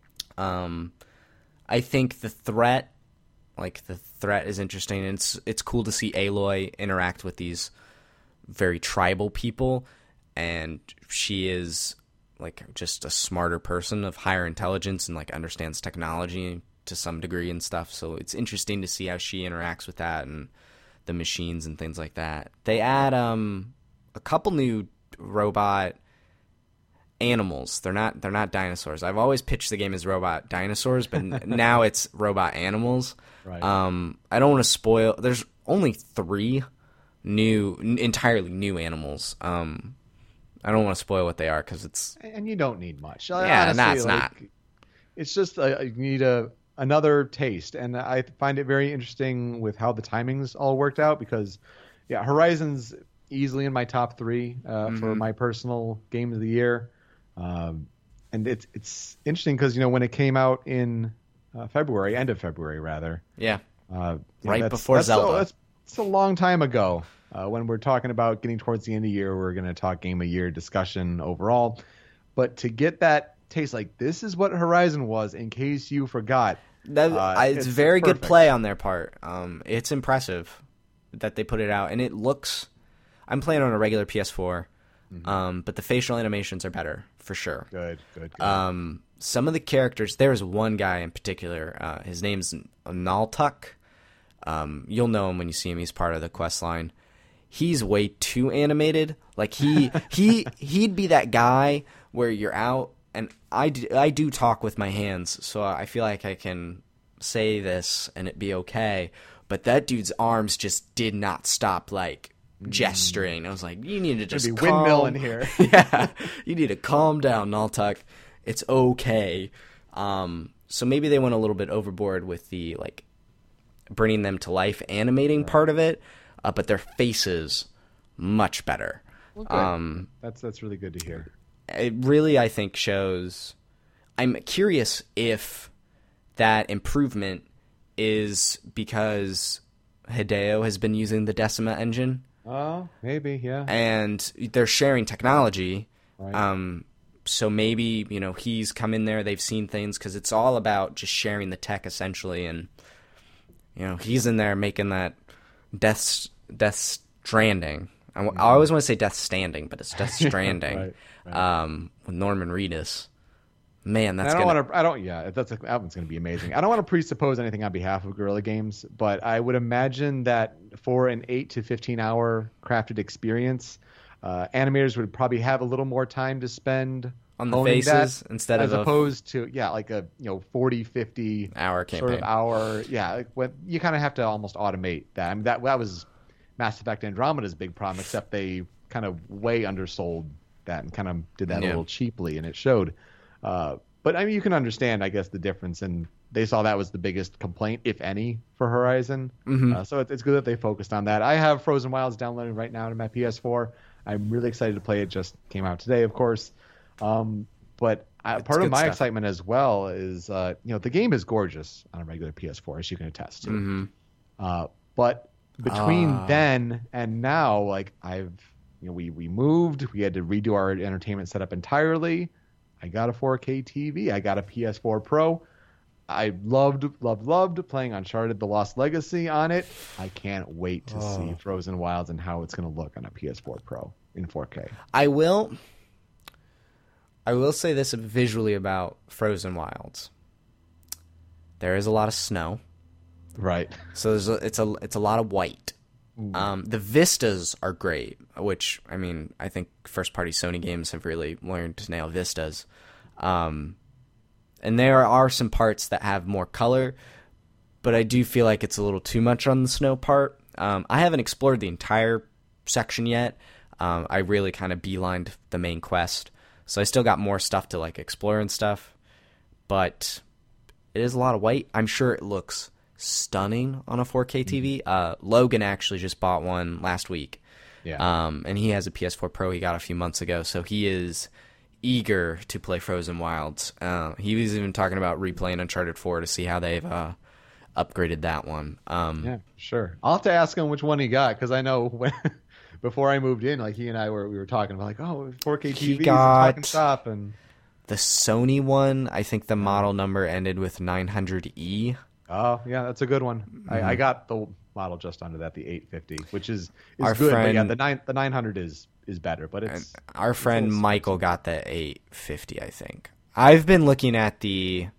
I think the threat is interesting, and it's cool to see Aloy interact with these very tribal people, and she is like just a smarter person of higher intelligence and like understands technology to some degree and stuff. So it's interesting to see how she interacts with that and the machines and things like that. They add a couple new robot animals. They're not dinosaurs. I've always pitched the game as robot dinosaurs, but now it's robot animals. Right. I don't want to spoil. There's only 3 entirely new animals. I don't want to spoil what they are because it's... And you don't need much. Yeah, honestly, it's not. It's just you need another taste, and I find it very interesting with how the timings all worked out because, yeah, Horizon's easily in my top 3 for my personal game of the year, and it's interesting because when it came out in February, end of February rather. Yeah. Right before Zelda. It's a long time ago. When we're talking about getting towards the end of the year, we're going to talk game of year discussion overall. But to get that taste, like this is what Horizon was, in case you forgot. It's very good play on their part. It's impressive that they put it out, and it looks. I'm playing on a regular PS4, but the facial animations are better for sure. Good. Some of the characters. There's one guy in particular. His name's Naltuk. You'll know him when you see him. He's part of the quest line. He's way too animated. Like he'd be that guy where you're out, and I do talk with my hands, so I feel like I can say this and it be okay. but that dude's arms just did not stop like gesturing. I was like, you need to just windmill in here. Yeah, you need to calm down, Naltuk. It's okay. So maybe they went a little bit overboard with the like bringing them to life, animating part of it, but their faces much better. Okay. That's really good to hear. It really, I think, shows. I'm curious if that improvement is because Hideo has been using the Decima engine. Oh, maybe, yeah. And they're sharing technology. Right. So maybe, he's come in there, they've seen things, because it's all about just sharing the tech, essentially. And, he's in there making that Death Stranding. I always want to say Death Standing, but it's Death Stranding. Right. With Norman Reedus. Man, that's that one's going to be amazing. I don't want to presuppose anything on behalf of Guerrilla Games, but I would imagine that for an 8 to 15 hour crafted experience, animators would probably have a little more time to spend on the faces instead as of opposed to like a 40, 50 hour campaign. Sort of hour. Yeah, you kind of have to almost automate that. I mean, that was Mass Effect Andromeda's big problem, except they kind of way undersold that and kind of did that a little cheaply, and it showed. But I mean, you can understand, I guess, the difference, and they saw that was the biggest complaint, if any, for Horizon. Mm-hmm. So it's good that they focused on that. I have Frozen Wilds downloaded right now to my PS4. I'm really excited to play it. Just came out today, of course. But part of my excitement as well is, the game is gorgeous on a regular PS4, as you can attest to. Mm-hmm. But between then and now, like we moved, we had to redo our entertainment setup entirely. I got a 4K TV. I got a PS4 Pro. I loved playing Uncharted: The Lost Legacy on it. I can't wait to see Frozen Wilds and how it's going to look on a PS4 Pro in 4K. I will say this visually about Frozen Wilds. There is a lot of snow. Right. So it's a lot of white. The vistas are great, which, I mean, I think first-party Sony games have really learned to nail vistas. And there are some parts that have more color, but I do feel like it's a little too much on the snow part. I haven't explored the entire section yet. I really kind of beelined the main quest, so I still got more stuff to like explore and stuff. But it is a lot of white. I'm sure it looks stunning on a 4K TV. Logan actually just bought one last week. Yeah. And he has a PS4 Pro he got a few months ago, so he is eager to play Frozen Wilds. He was even talking about replaying Uncharted 4 to see how they've upgraded that one. Yeah, sure. I'll have to ask him which one he got, because I know when before I moved in, like he and I we were talking about like, 4K TVs, talking shop, and the Sony one. I think the model number ended with 900E. Oh, yeah, that's a good one. Mm-hmm. I got the model just under that, the 850, which is our good. Friend, but yeah, the 900 is better, but it's our friend Michael got the 850, I think. I've been looking at the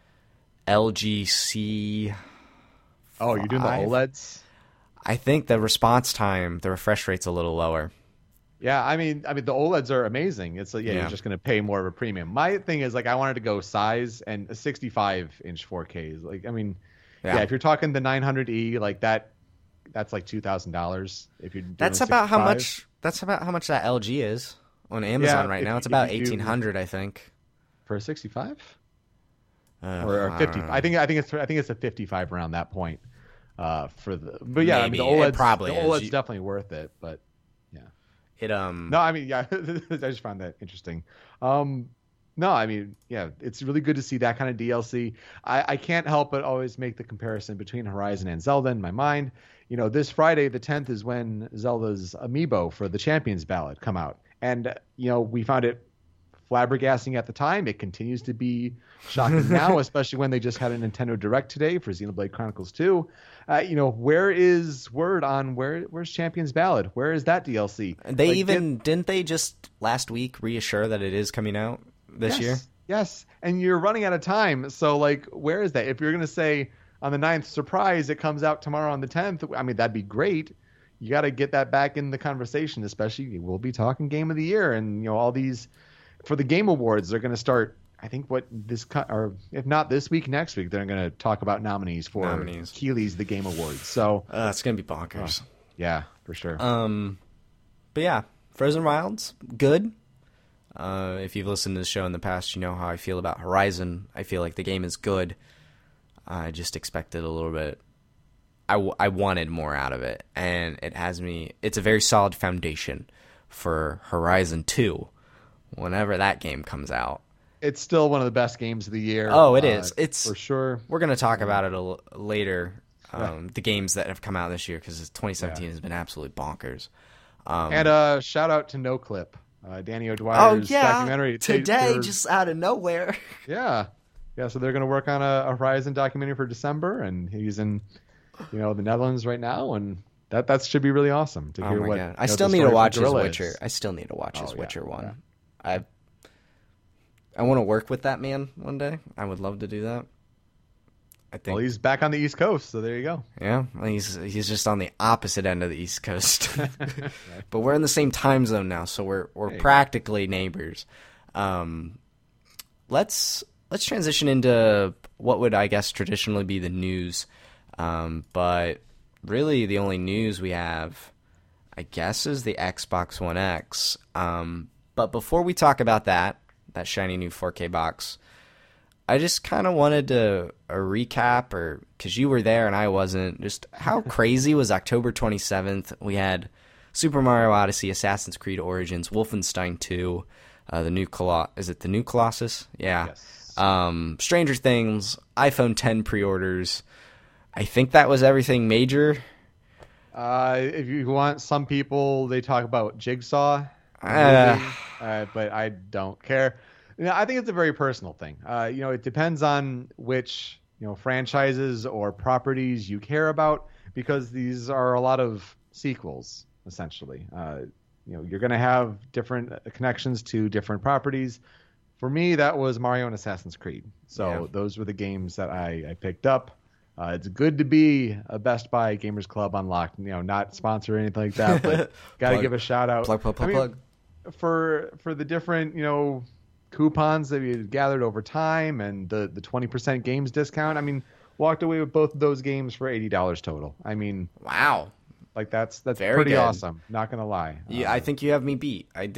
LGC. Oh, you're doing the OLEDs? I think the response time, the refresh rate's a little lower. Yeah, I mean the OLEDs are amazing. It's like, you're just going to pay more of a premium. My thing is, like, I wanted to go size, and a 65-inch 4K is like, I mean, if you're talking the 900E, like that's like $2,000 if you're doing That's about how much that LG is on Amazon right now. It's about $1,800, I think. For a 65? Or 50. I think it's a 55 around that point. But yeah, I mean, the OLED's definitely worth it, but No, I mean, yeah, I just found that interesting. No, I mean, yeah, it's really good to see that kind of DLC. I can't help but always make the comparison between Horizon and Zelda in my mind. This Friday, the 10th, is when Zelda's amiibo for the Champions Ballad come out. And, we found it flabbergasting at the time. It continues to be shocking now, especially when they just had a Nintendo Direct today for Xenoblade Chronicles 2. Where is word on where's Champions Ballad? Where is that DLC? Didn't they just last week reassure that it is coming out this year? Yes, and you're running out of time. So, like, where is that? If you're going to say on the 9th, surprise, it comes out tomorrow on the 10th, I mean, that'd be great. You got to get that back in the conversation, especially we'll be talking Game of the Year, and all these for the Game Awards, they're going to start I think what or if not this week, next week, they're going to talk about nominees for Keighley's The Game Awards. So it's going to be bonkers. Yeah, for sure. But yeah, Frozen Wilds, good. If you've listened to the show in the past, you know how I feel about Horizon. I feel like the game is good. I just expected a little bit. I wanted more out of it, and it has me. It's a very solid foundation for Horizon 2 whenever that game comes out. It's still one of the best games of the year. Oh, it is. It's for sure. We're going to talk about it later, the games that have come out this year, because 2017 has been absolutely bonkers. And shout out to NoClip, Danny O'Dwyer's documentary. Today, just out of nowhere. Yeah. So they're going to work on a Horizon documentary for December, and he's in, the Netherlands right now, and that should be really awesome to hear what. God. I still need to watch his Witcher. I still need to watch his Witcher one. Yeah. I want to work with that man one day. I would love to do that. I think. Well, he's back on the East Coast, so there you go. Yeah, he's just on the opposite end of the East Coast, but we're in the same time zone now, so we're practically neighbors. Let's transition into what would, I guess, traditionally be the news, but really the only news we have, I guess, is the Xbox One X. But before we talk about that shiny new 4K box, I just kind of wanted to recap, or because you were there and I wasn't, just how crazy was October 27th. We had Super Mario Odyssey, Assassin's Creed Origins, Wolfenstein 2, the new is it the new Colossus? Yeah. Yes. Stranger Things, iPhone 10 pre-orders. I think that was everything major. If you want, some people, they talk about Jigsaw. But I don't care. I think it's a very personal thing. It depends on which franchises or properties you care about, because these are a lot of sequels essentially. You're going to have different connections to different properties. For me, that was Mario and Assassin's Creed. So those were the games that I picked up. It's good to be a Best Buy Gamers Club Unlocked. Not sponsor or anything like that, but got to give a shout out. Plug. For the different coupons that we had gathered over time, and the 20% games discount. Walked away with both of those games for $80 total. Wow. Like that's very pretty good. Awesome. Not gonna lie. Yeah, I think you have me beat. I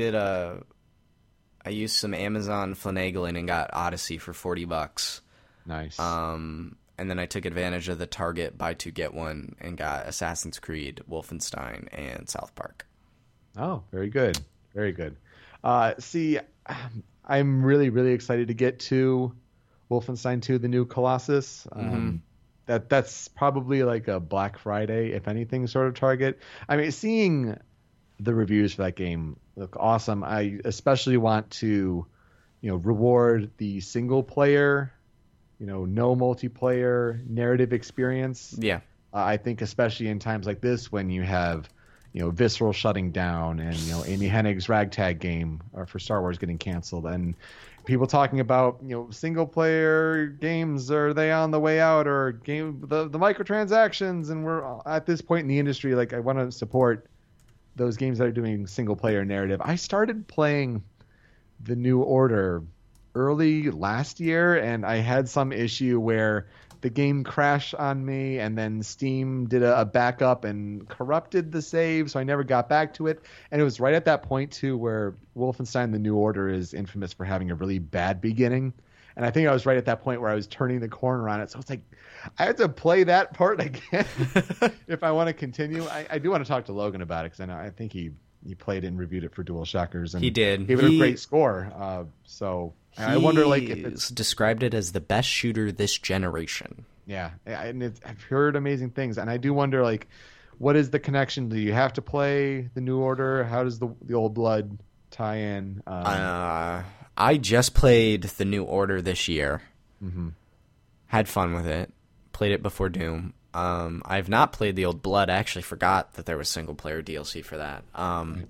used some Amazon finagling and got Odyssey for $40. Nice. And then I took advantage of the Target buy two get one and got Assassin's Creed, Wolfenstein, and South Park. Oh, very good. Very good. See, I'm really, really excited to get to Wolfenstein 2, the new Colossus. That's probably like a Black Friday, if anything, sort of target. Seeing the reviews for that game look awesome. I especially want to, reward the single player, no multiplayer narrative experience. Yeah. I think especially in times like this when you have, Visceral shutting down and, Amy Hennig's ragtag game for Star Wars getting canceled, and people talking about, single player games, are they on the way out, or the microtransactions, and we're at this point in the industry, like I want to support those games that are doing single player narrative. I started playing The New Order early last year, and I had some issue where the game crashed on me, and then Steam did a backup and corrupted the save, so I never got back to it. And it was right at that point, too, where Wolfenstein The New Order is infamous for having a really bad beginning. And I think I was right at that point where I was turning the corner on it. So it's like, I had to play that part again if I want to continue. I do want to talk to Logan about it, because I think he played it and reviewed it for DualShockers. And he did. Gave it a great score. I wonder, like, if it's described it as the best shooter this generation. Yeah, and I've heard amazing things, and I do wonder, like, what is the connection? Do you have to play The New Order? How does the Old Blood tie in? I just played The New Order this year. Mm-hmm. Had fun with it. Played it before Doom. I've not played The Old Blood. I actually forgot that there was single player DLC for that. I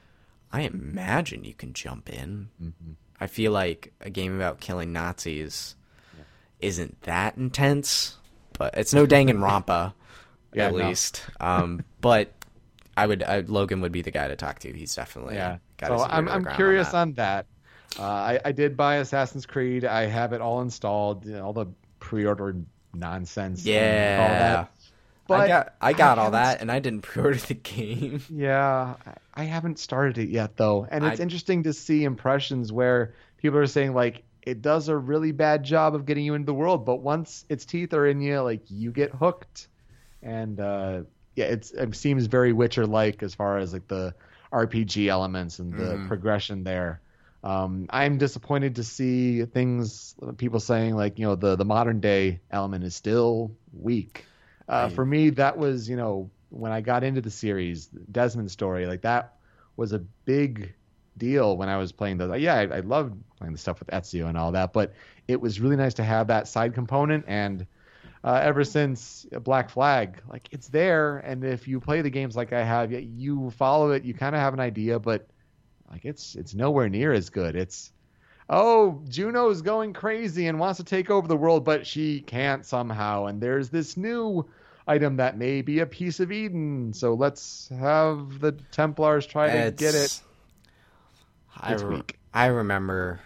imagine you can jump in. Mm-hmm. I feel like a game about killing Nazis isn't that intense, but it's no Danganronpa, at least. But Logan would be the guy to talk to. He's definitely got his ear to the I'm ground curious on on that. I did buy Assassin's Creed. I have it all installed. All the pre-order nonsense. All Yeah. that. But I got all that, and I didn't pre-order the game. Yeah, I haven't started it yet though, and it's interesting to see impressions where people are saying like it does a really bad job of getting you into the world, but once its teeth are in you, like you get hooked, and it seems very Witcher-like as far as like the RPG elements and the progression there. I'm disappointed to see people saying like the modern day element is still weak. For me, that was, when I got into the series, Desmond's story, like that was a big deal when I was playing those. Yeah, I loved playing the stuff with Ezio and all that, but it was really nice to have that side component. And ever since Black Flag, like it's there. And if you play the games like I have, you follow it, you kind of have an idea, but like it's nowhere near as good. It's, oh, Juno's going crazy and wants to take over the world, but she can't somehow. And there's this new item that may be a piece of Eden. So let's have the Templars try to get it. It's weak. I remember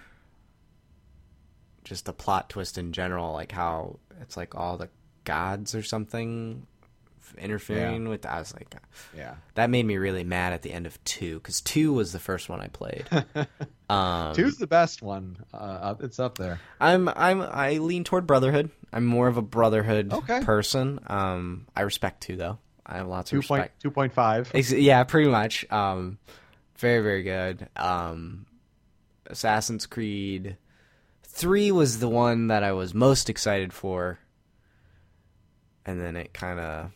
just the plot twist in general, like how it's like all the gods or something interfering with. I was like, that made me really mad at the end of 2, because 2 was the first one I played. 2's the best one. It's up there. I lean toward Brotherhood. I'm more of a Brotherhood person. I respect 2 though. I have lots of respect. 2.5. Yeah, pretty much. Very, very good. Assassin's Creed 3 was the one that I was most excited for, and then it kind of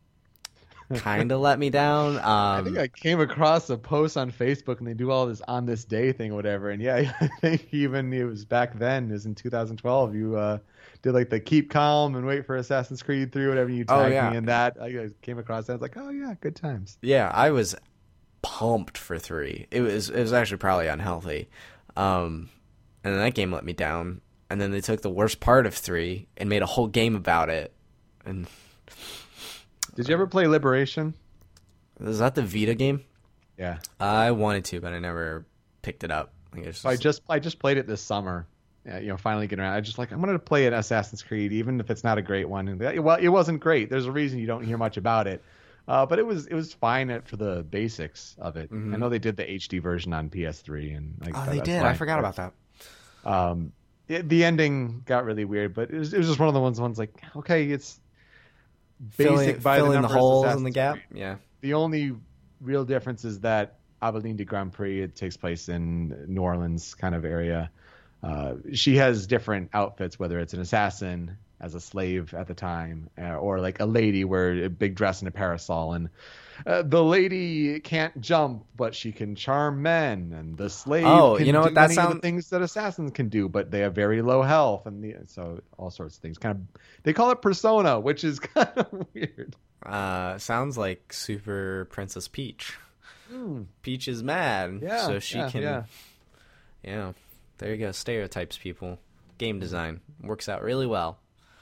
let me down. I think I came across a post on Facebook, and they do all this on this day thing or whatever. And yeah, I think even it was back then, it was in 2012. You did like the keep calm and wait for Assassin's Creed 3, whatever. You tagged me in that. I came across that. I was like, oh yeah, good times. Yeah, I was pumped for 3. It was actually probably unhealthy. And then that game let me down. And then they took the worst part of 3 and made a whole game about it. And did you ever play Liberation? Is that the Vita game? Yeah. I wanted to, but I never picked it up. I just played it this summer. Finally getting around. I'm going to play an Assassin's Creed, even if it's not a great one. And well, it wasn't great. There's a reason you don't hear much about it. But it was fine for the basics of it. I know they did the HD version on PS3, and they did. I forgot about that. The ending got really weird, but it was just one of the ones like, okay, it's basic filling the holes in the gap. Creed. Yeah. The only real difference is that Aveline de Grand Prix, it takes place in New Orleans kind of area. She has different outfits, whether it's an assassin as a slave at the time, or like a lady wear a big dress and a parasol, and the lady can't jump, but she can charm men, and the slave can do many of the things that assassins can do, but they have very low health, and so all sorts of things. They call it Persona, which is kind of weird. Sounds like Super Princess Peach. Peach is mad, so she can. Yeah, there you go. Stereotypes, people. Game design works out really well.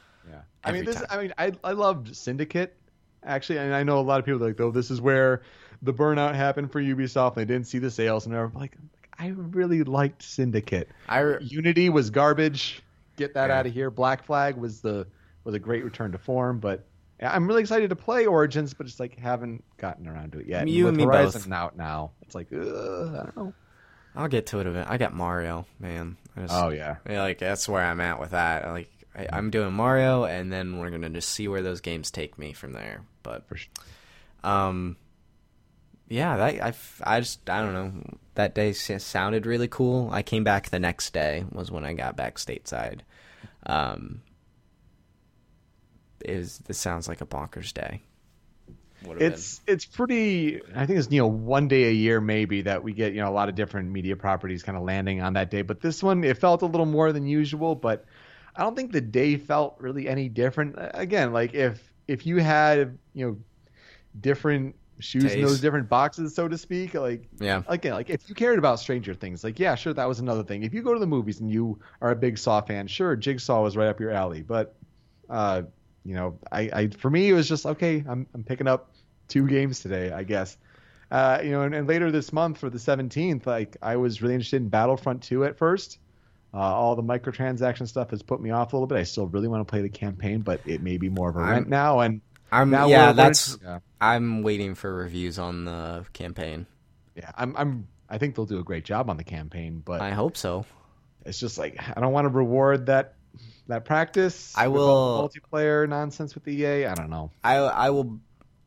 Yeah, I loved Syndicate, actually, and I know a lot of people are like, oh, this is where the burnout happened for Ubisoft. And they didn't see the sales, and they're like, I really liked Syndicate. Unity was garbage. Get that out of here. Black Flag was a great return to form, but I'm really excited to play Origins, but just like haven't gotten around to it yet. You and me Horizon both. Out now. It's like, I don't know. I'll get to it a bit. I got Mario, man. Yeah, that's where I'm at with that. Like, I'm doing Mario, and then we're gonna just see where those games take me from there. But for sure. I don't know. That day sounded really cool. I came back the next day was when I got back stateside. This sounds like a bonkers day. It's pretty. I think it's one day a year maybe that we get a lot of different media properties kind of landing on that day. But this one, it felt a little more than usual. But I don't think the day felt really any different. Again, like if you had different shoes in those different boxes, so to speak, like again, like if you cared about Stranger Things, like yeah, sure, that was another thing. If you go to the movies and you are a big Saw fan, sure, Jigsaw was right up your alley. But I for me it was just okay. I'm picking up 2 games today, I guess. And later this month for the 17th, like I was really interested in Battlefront 2 at first. All the microtransaction stuff has put me off a little bit. I still really want to play the campaign, but it may be more of a rent now. And I'm now I'm waiting for reviews on the campaign. Yeah, I think they'll do a great job on the campaign, but I hope so. It's just like I don't want to reward that practice. I will multiplayer nonsense with EA. I don't know. I will.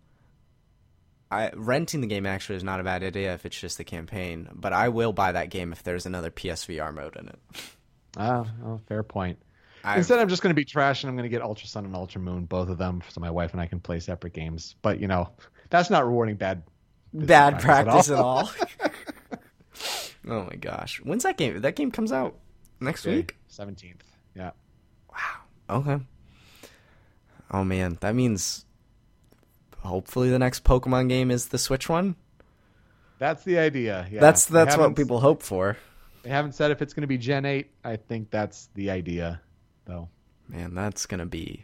Renting the game actually is not a bad idea if it's just the campaign, but I will buy that game if there's another PSVR mode in it. Oh, fair point. Instead, I'm just going to be trash, and I'm going to get Ultra Sun and Ultra Moon, both of them, so my wife and I can play separate games. But that's not rewarding bad practice at all. Oh my gosh, when's that game? That game comes out next week, 17th. Yeah. Wow. Okay. Oh man, that means hopefully the next Pokemon game is the Switch one. That's the idea. Yeah. That's what people hope for. They haven't said if it's going to be Gen 8. I think that's the idea, though. Man, that's going to be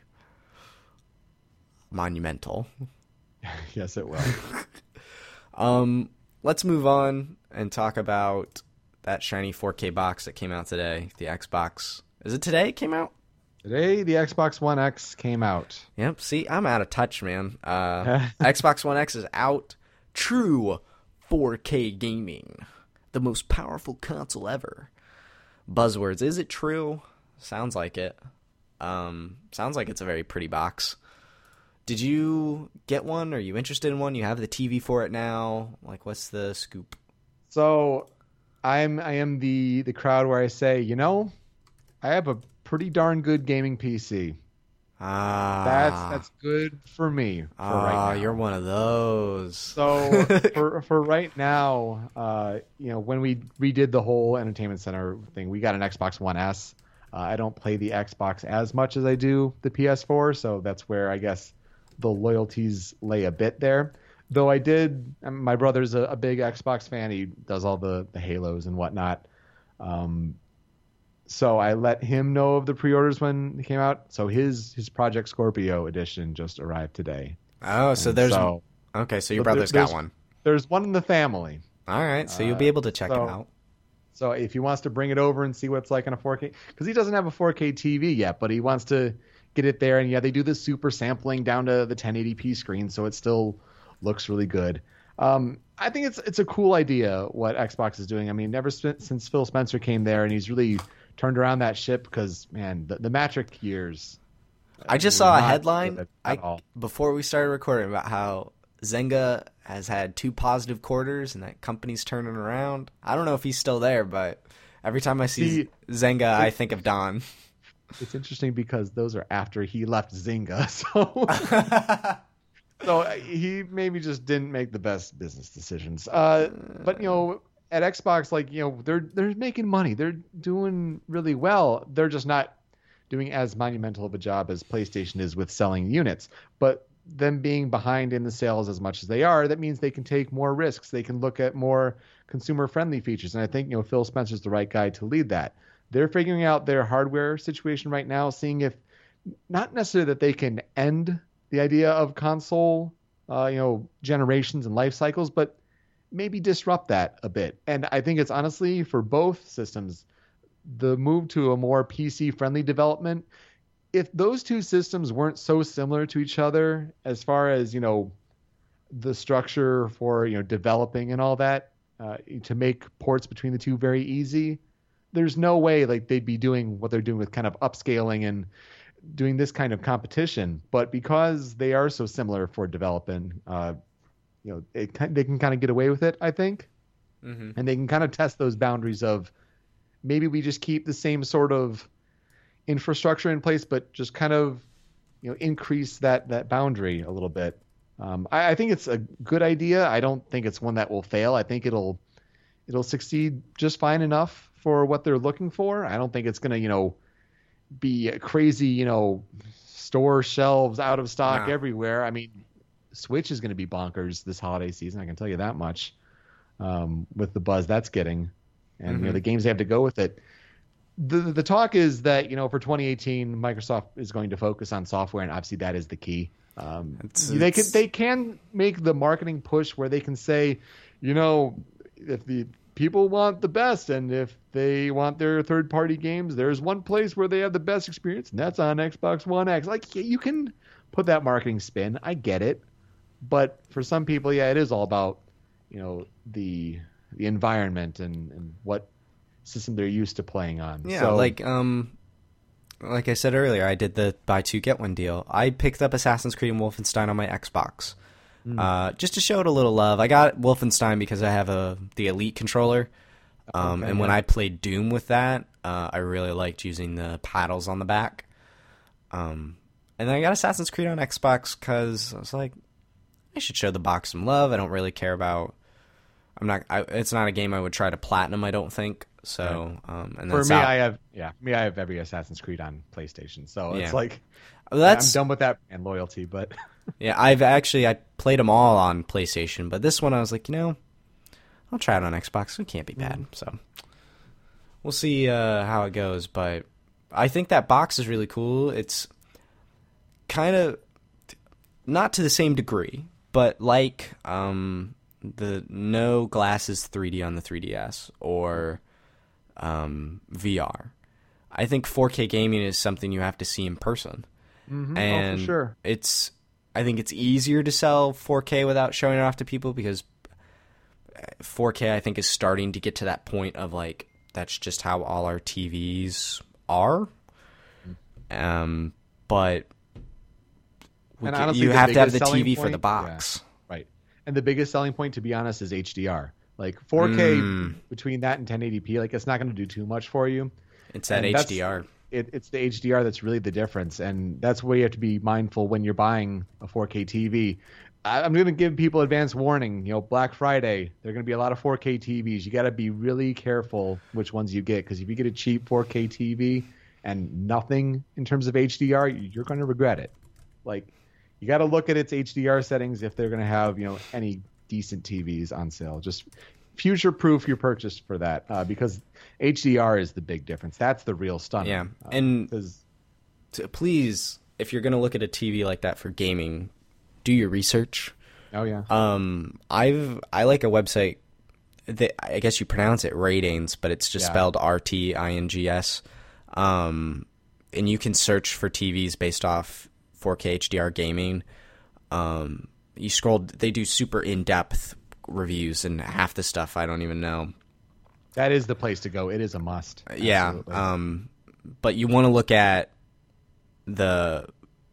monumental. Yes, it will. Let's move on and talk about that shiny 4K box that came out today. The Xbox. Is it today it came out? Today, the Xbox One X came out. Yep. See, I'm out of touch, man. Xbox One X is out. True 4K gaming. The most powerful console ever. Buzzwords. Is it true? Sounds like it. Sounds like it's a very pretty box. Did you get one? Are you interested in one? You have the TV for it now. Like, what's the scoop? So, I am the crowd where I say, I have a pretty darn good gaming PC. That's good for me. For right now. You're one of those. So for right now, when we redid the whole entertainment center thing, we got an Xbox One S. I don't play the Xbox as much as I do the PS4, so that's where I guess the loyalties lay a bit there. Though my brother's a big Xbox fan. He does all the Halos and whatnot. So I let him know of the pre-orders when it came out. So his Project Scorpio edition just arrived today. Oh, so so your brother's got one. There's one in the family. All right, so you'll be able to check it out. So if he wants to bring it over and see what it's like on a 4K, because he doesn't have a 4K TV yet, but he wants to get it there. And yeah, they do the super sampling down to the 1080p screen, so it still looks really good. I think it's a cool idea what Xbox is doing. I mean, ever since Phil Spencer came there, and he's really turned around that ship because, man, the Matrix years. I just saw a headline before we started recording about how Zynga has had 2 positive quarters and that company's turning around. I don't know if he's still there, but every time I see Zynga, I think of Don. It's interesting because those are after he left Zynga, so he maybe just didn't make the best business decisions. But at Xbox, they're making money. They're doing really well. They're just not doing as monumental of a job as PlayStation is with selling units. But them being behind in the sales as much as they are, that means they can take more risks. They can look at more consumer-friendly features. And I think, Phil Spencer's the right guy to lead that. They're figuring out their hardware situation right now, seeing if not necessarily that they can end the idea of console, generations and life cycles, but maybe disrupt that a bit. And I think it's honestly for both systems, the move to a more PC-friendly development. If those two systems weren't so similar to each other as far as, the structure for, developing and all that, to make ports between the two very easy, there's no way they'd be doing what they're doing with kind of upscaling and doing this kind of competition. But because they are so similar for developing, they can kind of get away with it, I think. Mm-hmm. And they can kind of test those boundaries of maybe we just keep the same sort of infrastructure in place, but just kind of, increase that boundary a little bit. I think it's a good idea. I don't think it's one that will fail. I think it'll succeed just fine enough for what they're looking for. I don't think it's going to, be crazy, store shelves out of stock everywhere. I mean, Switch is going to be bonkers this holiday season. I can tell you that much, with the buzz that's getting, and the games they have to go with it. The talk is that for 2018, Microsoft is going to focus on software, and obviously that is the key. They can make the marketing push where they can say, if the people want the best and if they want their third-party games, there's one place where they have the best experience, and that's on Xbox One X. Like, you can put that marketing spin. I get it. But for some people, it is all about, the environment and what system they're used to playing on. Yeah, so, like I said earlier, I did the buy two get one deal. I picked up Assassin's Creed and Wolfenstein on my Xbox, just to show it a little love. I got Wolfenstein because I have the Elite controller, and when I played Doom with that, I really liked using the paddles on the back. And then I got Assassin's Creed on Xbox because I was like, I should show the box some love. I don't really care about. It's not a game I would try to platinum, I don't think. So, and for me, I have every Assassin's Creed on PlayStation. So it's like, I'm done with that and loyalty. But yeah, I played them all on PlayStation, but this one I was like, I'll try it on Xbox. It can't be bad. So we'll see how it goes. But I think that box is really cool. It's kind of not to the same degree, but like the no glasses 3D on the 3DS or VR. I think 4K gaming is something you have to see in person. And for sure. I think it's easier to sell 4K without showing it off to people because 4K I think is starting to get to that point of like that's just how all our TVs are. But honestly, you have to have the TV for the box. Yeah, right. And the biggest selling point, to be honest, is HDR. Like 4K between that and 1080p, like it's not going to do too much for you. It's that HDR. It's the HDR that's really the difference, and that's where you have to be mindful when you're buying a 4K TV. I'm going to give people advance warning. Black Friday, there are going to be a lot of 4K TVs. You got to be really careful which ones you get, because if you get a cheap 4K TV and nothing in terms of HDR, you're going to regret it. Like, you got to look at its HDR settings if they're going to have any decent TVs on sale. Just future-proof your purchase for that, because HDR is the big difference. That's the real stunner. Yeah, and please, if you're going to look at a TV like that for gaming, do your research. Oh yeah. I like a website that I guess you pronounce it Ratings, but it's just spelled RTINGS. And you can search for TVs based off 4K HDR gaming. You scroll, they do super in-depth reviews, and half the stuff I don't even know. That is the place to go. It is a must. Yeah. But you want to look at the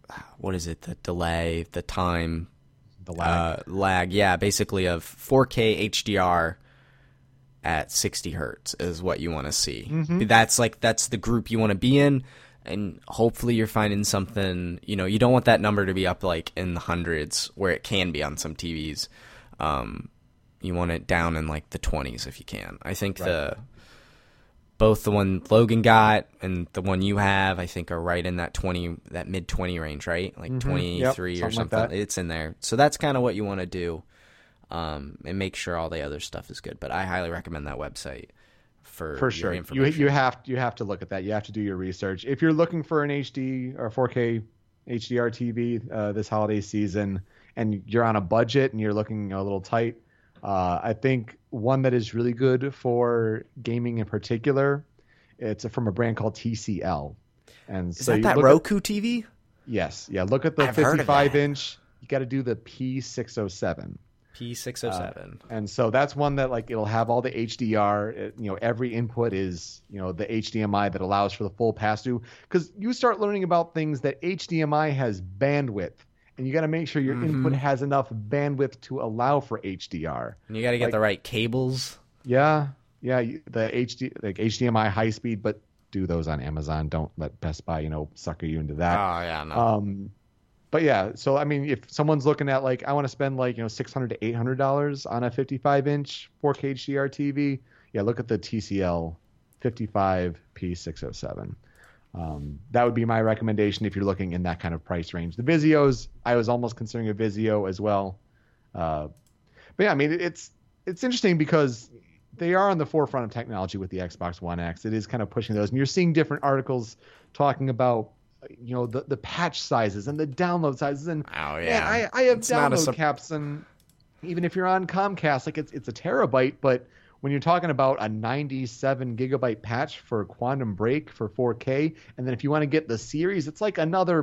delay, the time, the lag. Yeah, basically of 4K HDR at 60 hertz is what you want to see. That's the group you want to be in. And hopefully you're finding something, you don't want that number to be up like in the hundreds where it can be on some TVs. You want it down in like the 20s if you can. I think both the one Logan got and the one you have, I think are right in that mid 20 range, right? Like 23 or something. Like it's in there. So that's kind of what you want to do. And make sure all the other stuff is good. But I highly recommend that website. For sure, you have to look at that. You have to do your research. If you're looking for an HD or 4K HDR TV this holiday season, and you're on a budget and you're looking a little tight, I think one that is really good for gaming in particular, it's from a brand called TCL. And is that Roku TV? Yes, yeah. Look at the 55-inch. You got to do the P607. P607. And so that's one that it'll have all the HDR. Every input is the HDMI that allows for the full pass-through. Because you start learning about things that HDMI has bandwidth, and you got to make sure your input has enough bandwidth to allow for HDR. And you got to get the right cables. Yeah. The HDMI high speed, but do those on Amazon. Don't let Best Buy sucker you into that. Oh yeah, no. But yeah, so I mean, if someone's looking at I want to spend $600 to $800 on a 55-inch 4K HDR TV, look at the TCL 55 P607. That would be my recommendation if you're looking in that kind of price range. The Vizios, I was almost considering a Vizio as well. But yeah, I mean, it's interesting because they are on the forefront of technology with the Xbox One X. It is kind of pushing those, and you're seeing different articles talking about the patch sizes and the download sizes. And Oh yeah, man, I have It's not a download caps, and even if you're on Comcast, like it's a terabyte, but when you're talking about a 97 gigabyte patch for Quantum Break for 4K, and then if you want to get the series, it's like another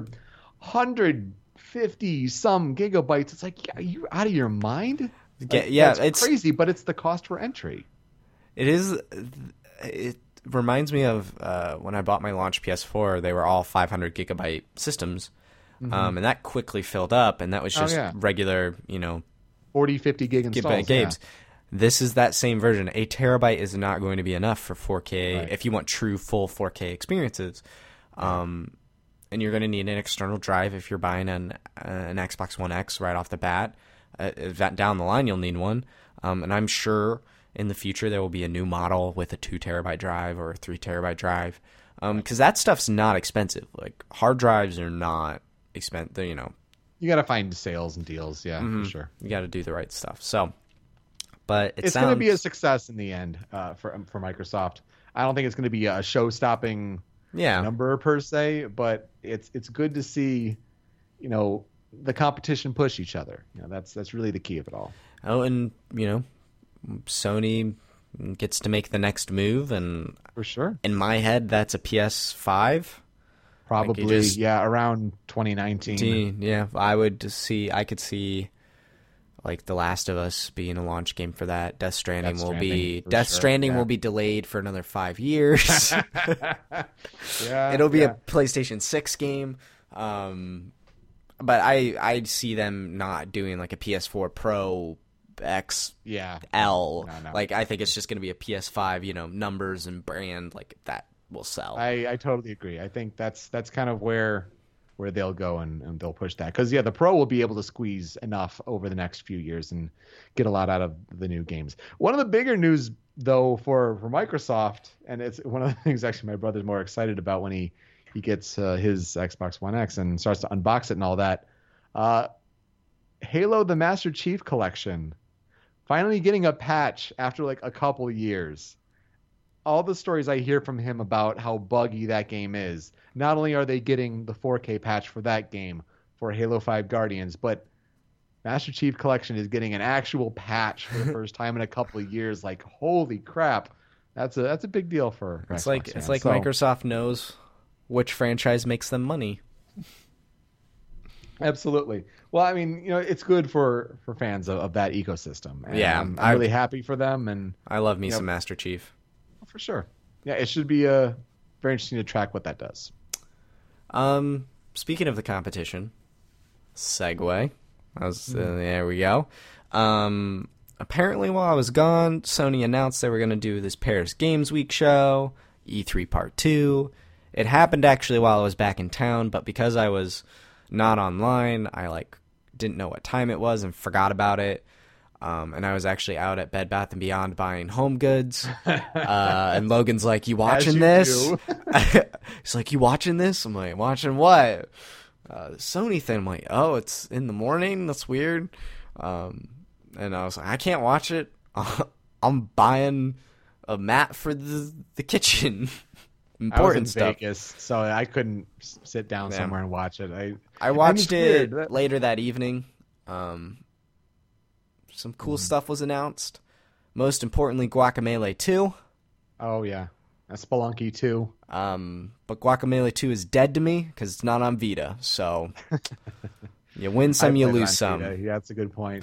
150 some gigabytes. It's like, are you out of your mind? Like, it's crazy, but it's the cost for entry. It is. It reminds me of when I bought my launch PS4. They were all 500 gigabyte systems, and that quickly filled up, and that was just regular, 40, 50 gig installs. games. Yeah. This is that same version. A terabyte is not going to be enough for 4K if you want true full 4K experiences. And you're going to need an external drive if you're buying an Xbox One X right off the bat. Down the line, you'll need one. And I'm sure in the future there will be a new model with a 2 terabyte drive or a 3 terabyte drive. Because that stuff's not expensive. Like, hard drives are not expensive, You got to find sales and deals, for sure. You got to do the right stuff. So, but it's going to be a success in the end for Microsoft. I don't think it's going to be a show-stopping number per se, but it's good to see, the competition push each other. That's really the key of it all. Oh, and Sony gets to make the next move, and for sure, in my head, that's a PS5. Probably, around 2019. Yeah, I could see like The Last of Us being a launch game for that. Death Stranding will be delayed for another 5 years. It'll be a PlayStation 6 game. But I see them not doing like a PS4 Pro XL. No. Like, I think it's just going to be a PS5, numbers and brand like that will sell. I totally agree. I think that's kind of where they'll go and they'll push that. Because, the Pro will be able to squeeze enough over the next few years and get a lot out of the new games. One of the bigger news, though, for Microsoft, and it's one of the things actually my brother's more excited about when he gets his Xbox One X and starts to unbox it and all that. Halo the Master Chief Collection finally getting a patch after like a couple of years. All the stories I hear from him about how buggy that game is, not only are they getting the 4K patch for that game for Halo 5 Guardians, but Master Chief Collection is getting an actual patch for the first time in a couple of years. Like, holy crap. That's a big deal for Xbox fans. Microsoft knows which franchise makes them money. Absolutely. Well, I mean, it's good for fans of that ecosystem. And I'm really happy for them. And I love me some Master Chief. For sure. Yeah, it should be very interesting to track what that does. Speaking of the competition, segue. There we go. Apparently, while I was gone, Sony announced they were going to do this Paris Games Week show, E3 Part 2. It happened actually while I was back in town, but because I was not online, I didn't know what time it was and forgot about it. And I was actually out at Bed Bath & Beyond buying home goods. And Logan's like, you watching this? He's like, you watching this? I'm like, watching what? The Sony thing. I'm like, oh, it's in the morning? That's weird. And I was like, I can't watch it. I'm buying a mat for the kitchen. Important stuff. Vegas, so I couldn't sit down somewhere and watch it. I watched it later that evening. Some cool stuff was announced. Most importantly, Guacamelee 2. Oh, yeah. Spelunky 2. But Guacamelee 2 is dead to me because it's not on Vita. So you win some, you lose some. Vita. Yeah, that's a good point.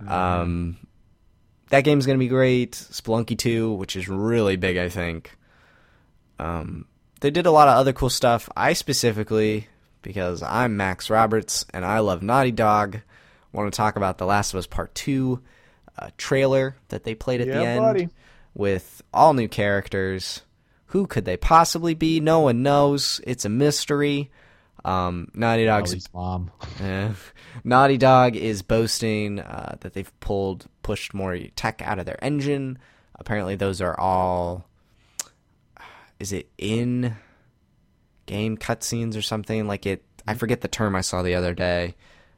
That game's going to be great. Spelunky 2, which is really big, I think. They did a lot of other cool stuff. I specifically, because I'm Max Roberts and I love Naughty Dog, want to talk about The Last of Us Part 2 trailer that they played at the end with all new characters. Who could they possibly be? No one knows. It's a mystery. Naughty Dog's mom. Naughty Dog is boasting that they've pushed more tech out of their engine. Apparently those are all... Is it in game cutscenes or something? I forget the term I saw the other day.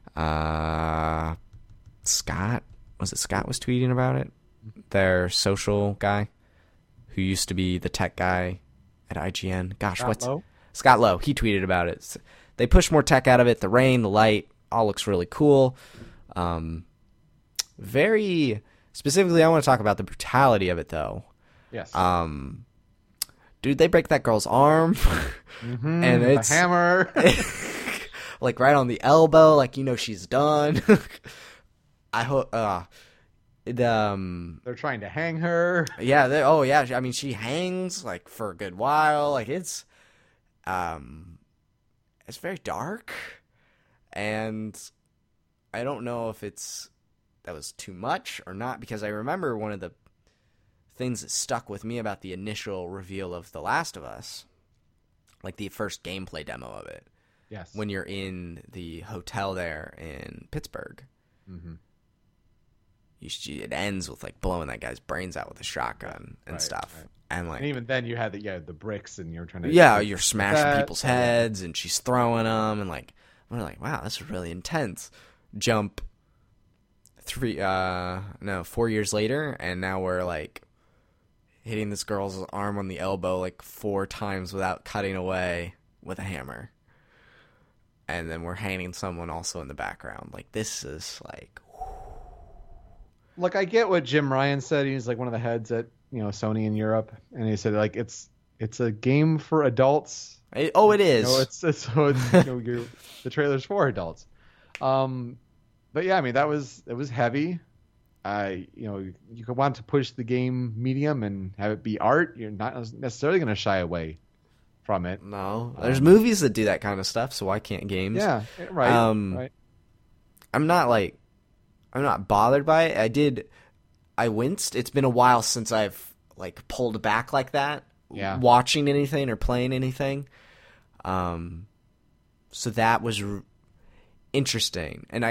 Scott was tweeting about it? Their social guy who used to be the tech guy at IGN. Gosh, Scott Lowe, he tweeted about it. They push more tech out of it. The rain, the light, all looks really cool. Very specifically, I want to talk about the brutality of it, though. Yes. Dude, they break that girl's arm, and it's a hammer, like right on the elbow, like she's done. I hope. They're trying to hang her. Yeah. I mean, she hangs like for a good while. Like it's very dark, and I don't know if that was too much or not, because I remember one of the things that stuck with me about the initial reveal of The Last of Us, like the first gameplay demo of it. Yes. When you're in the hotel there in Pittsburgh. Mm-hmm. It ends with like blowing that guy's brains out with a shotgun and stuff. Right. And even then you had the bricks and you're trying to... Yeah, you're smashing people's heads and she's throwing them, and like, we're like, wow, this is really intense. Jump 4 years later, and now we're like hitting this girl's arm on the elbow like 4 times without cutting away with a hammer. And then we're hanging someone also in the background. Like, this is like... Look, I get what Jim Ryan said. He's like one of the heads at Sony in Europe, and he said like it's a game for adults. It is. The trailer's for adults. But yeah, I mean it was heavy. You could want to push the game medium and have it be art. You're not necessarily going to shy away from it. No, there's movies that do that kind of stuff, so why can't games? Yeah, right. Right. I'm not bothered by it. I winced. It's been a while since I've like pulled back like that. Yeah. Watching anything or playing anything. So that was interesting, and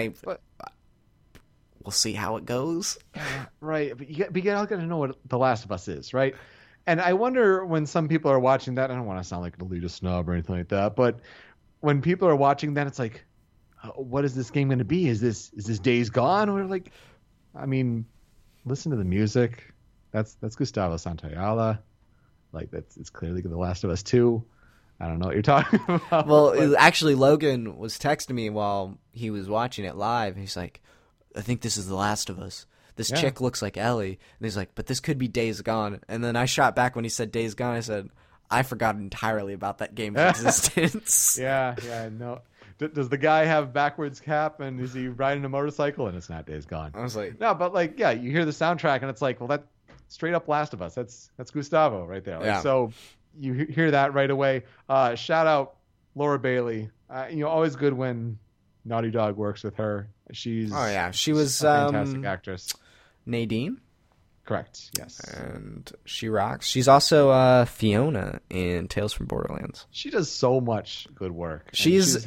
we'll see how it goes. Right, but you got to know what The Last of Us is, right? And I wonder when some people are watching that. I don't want to sound like an elitist snob or anything like that, but when people are watching that, it's like, what is this game going to be? Is this Days Gone? Or like, I mean, listen to the music. That's Gustavo Santaolalla. Like it's clearly The Last of Us 2. I don't know what you're talking about. Well, actually, Logan was texting me while he was watching it live. He's like, I think this is The Last of Us. This chick looks like Ellie. And he's like, but this could be Days Gone. And then I shot back when he said Days Gone. I said, I forgot entirely about that game's existence. Yeah, no. Does the guy have backwards cap, and is he riding a motorcycle? And it's not Days Gone. I was like, no, but like, yeah, you hear the soundtrack, and it's like, well, that straight up Last of Us. That's Gustavo right there. Like, so you hear that right away. Shout out Laura Bailey. Always good when Naughty Dog works with her. She was a fantastic actress. Nadine. Correct. Yes. And she rocks. She's also Fiona in Tales from Borderlands. She does so much good work. She is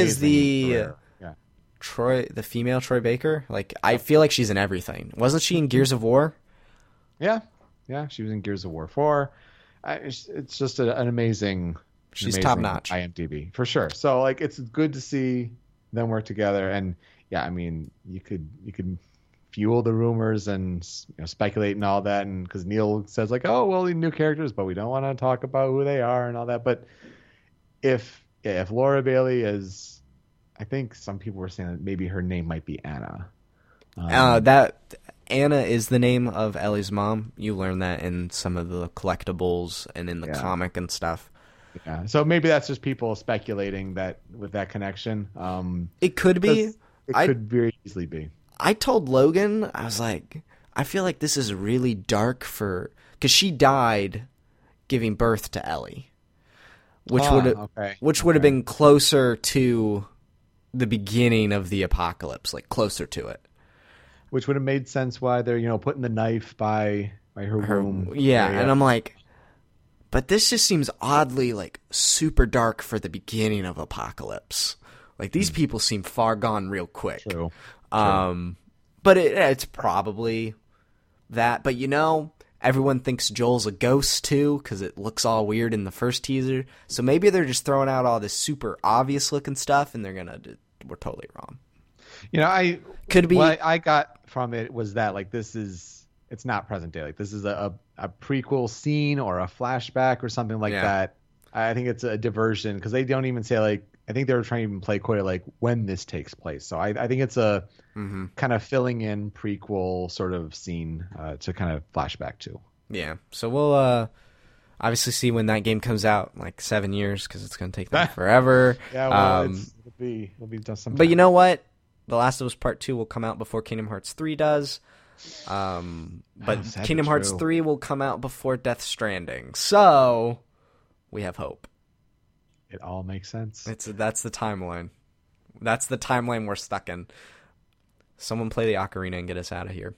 the Troy, the female Troy Baker. Like, I feel like she's in everything. Wasn't she in Gears of War? Yeah. She was in Gears of War 4. It's just an amazing. She's top notch. IMDb for sure. So like, it's good to see them work together. And yeah, I mean, you could fuel the rumors and speculate and all that, and because Neil says like, oh well, new characters, but we don't want to talk about who they are and all that. But if Laura Bailey is, I think some people were saying that maybe her name might be Anna. That Anna is the name of Ellie's mom. You learn that in some of the collectibles and in the comic and stuff. Yeah, so maybe that's just people speculating that with that connection. It could be. It could very easily be. I told Logan, I was like, I feel like this is really dark because she died giving birth to Ellie, which would have been closer to the beginning of the apocalypse, like closer to it. Which would have made sense why they're putting the knife by her womb. Yeah, and I'm like, but this just seems oddly like super dark for the beginning of apocalypse. Like these people seem far gone real quick. True. But it's probably that. But everyone thinks Joel's a ghost too because it looks all weird in the first teaser. So maybe they're just throwing out all this super obvious looking stuff, and we're totally wrong. Could be. What I got from it was that like it's not present day. Like this is a prequel scene or a flashback or something like that. I think it's a diversion because they don't even say like. I think they were trying to even play quite like when this takes place. So I think it's a kind of filling in prequel sort of scene to kind of flashback to. Yeah. So we'll obviously see when that game comes out, like 7 years, because it's going to take them forever. Yeah, well, it'll be done sometime. But you know what? The Last of Us Part 2 will come out before Kingdom Hearts 3 does. But Kingdom Hearts 3 will come out before Death Stranding. So we have hope. It all makes sense. That's the timeline. That's the timeline we're stuck in. Someone play the ocarina and get us out of here.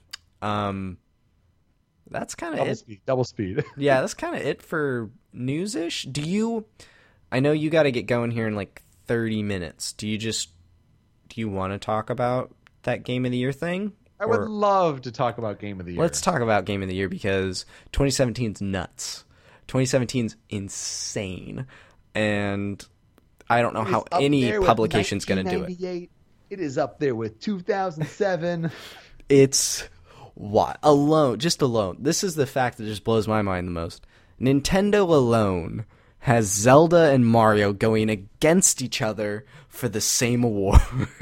That's kind of it. Double speed. Yeah, that's kind of it for news-ish. I know you got to get going here in like 30 minutes. Do you want to talk about that Game of the Year thing? I would love to talk about Game of the Year. Let's talk about Game of the Year because 2017's nuts. 2017's insane. And I don't know how any publication's going to do it. It is up there with 2007. It's what? Just alone. This is the fact that just blows my mind the most. Nintendo alone has Zelda and Mario going against each other for the same award.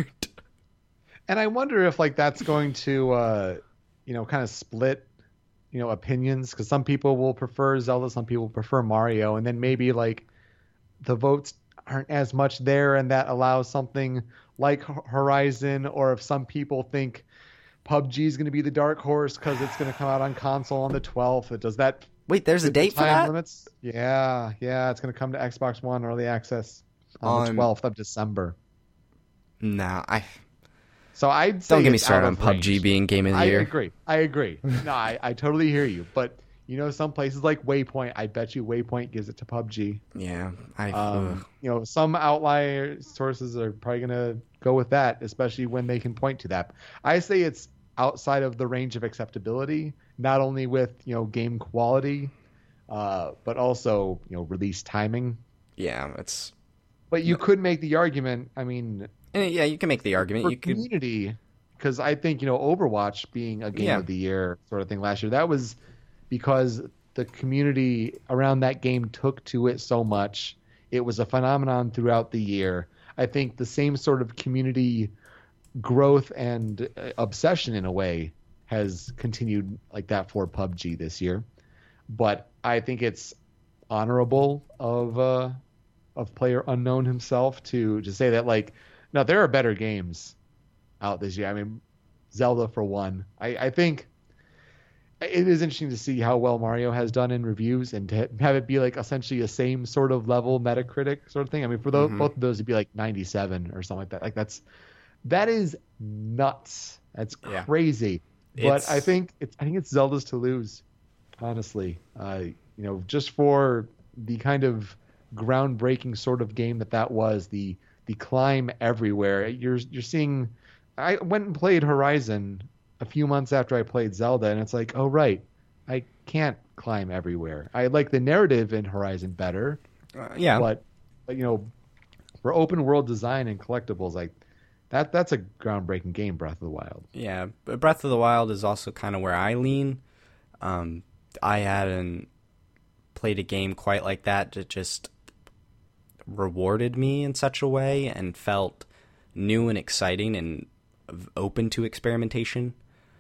And I wonder if like that's going to, kind of split, opinions because some people will prefer Zelda, some people prefer Mario, and then maybe like the votes aren't as much there, and that allows something like Horizon, or if some people think PUBG is going to be the dark horse because it's going to come out on console on the 12th. Does that? Wait, there's a date for that? Limits? Yeah, it's going to come to Xbox One early access on the 12th of December. Nah, So I'd say don't get me started on PUBG being Game of the Year. I agree. No, I totally hear you. But some places like Waypoint, I bet you Waypoint gives it to PUBG. Yeah, some outlier sources are probably going to go with that, especially when they can point to that. I say it's outside of the range of acceptability, not only with game quality, but also release timing. Yeah, it's. But you could make the argument. I mean. Yeah, you can make the argument. For community, because I think Overwatch being a Game of the Year sort of thing last year, that was because the community around that game took to it so much. It was a phenomenon throughout the year. I think the same sort of community growth and obsession in a way has continued like that for PUBG this year. But I think it's honorable of Player Unknown himself to say that like. Now, there are better games out this year. I mean, Zelda for one. I think it is interesting to see how well Mario has done in reviews and to have it be like essentially a same sort of level Metacritic sort of thing. I mean, for both of those, it'd be like 97 or something like that. Like that is nuts. That's crazy. But I think it's Zelda's to lose, honestly. Just for the kind of groundbreaking sort of game that was, the climb everywhere. You're seeing. I went and played Horizon a few months after I played Zelda, and it's like, oh right, I can't climb everywhere. I like the narrative in Horizon better. But for open world design and collectibles, like that's a groundbreaking game, Breath of the Wild. Yeah, but Breath of the Wild is also kind of where I lean. I hadn't played a game quite like that that just rewarded me in such a way and felt new and exciting and open to experimentation.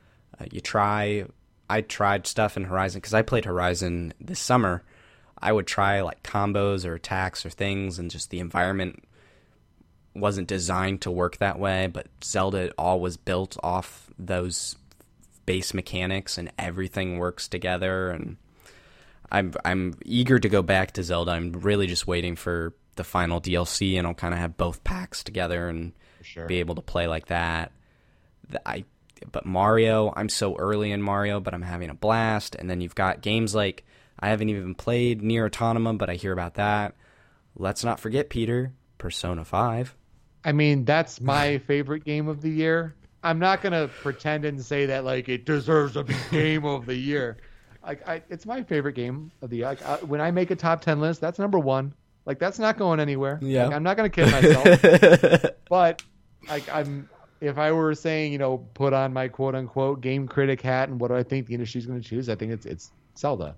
I tried stuff in Horizon because I played Horizon this summer. I would try like combos or attacks or things, and just the environment wasn't designed to work that way, but Zelda all was built off those base mechanics and everything works together, and I'm eager to go back to Zelda. I'm really just waiting for the final DLC, and I'll kind of have both packs together and be able to play like that. But Mario, I'm so early in Mario, but I'm having a blast. And then you've got games like, I haven't even played Nier Automata, but I hear about that. Let's not forget, Peter, Persona 5. I mean, that's my favorite game of the year. I'm not going to pretend and say that like it deserves a game of the year. It's my favorite game of the year. When I make a top 10 list, that's number one. Like, that's not going anywhere. Yeah. I'm not going to kid myself. But if I were saying, put on my quote unquote game critic hat and what do I think the industry's going to choose, I think it's Zelda.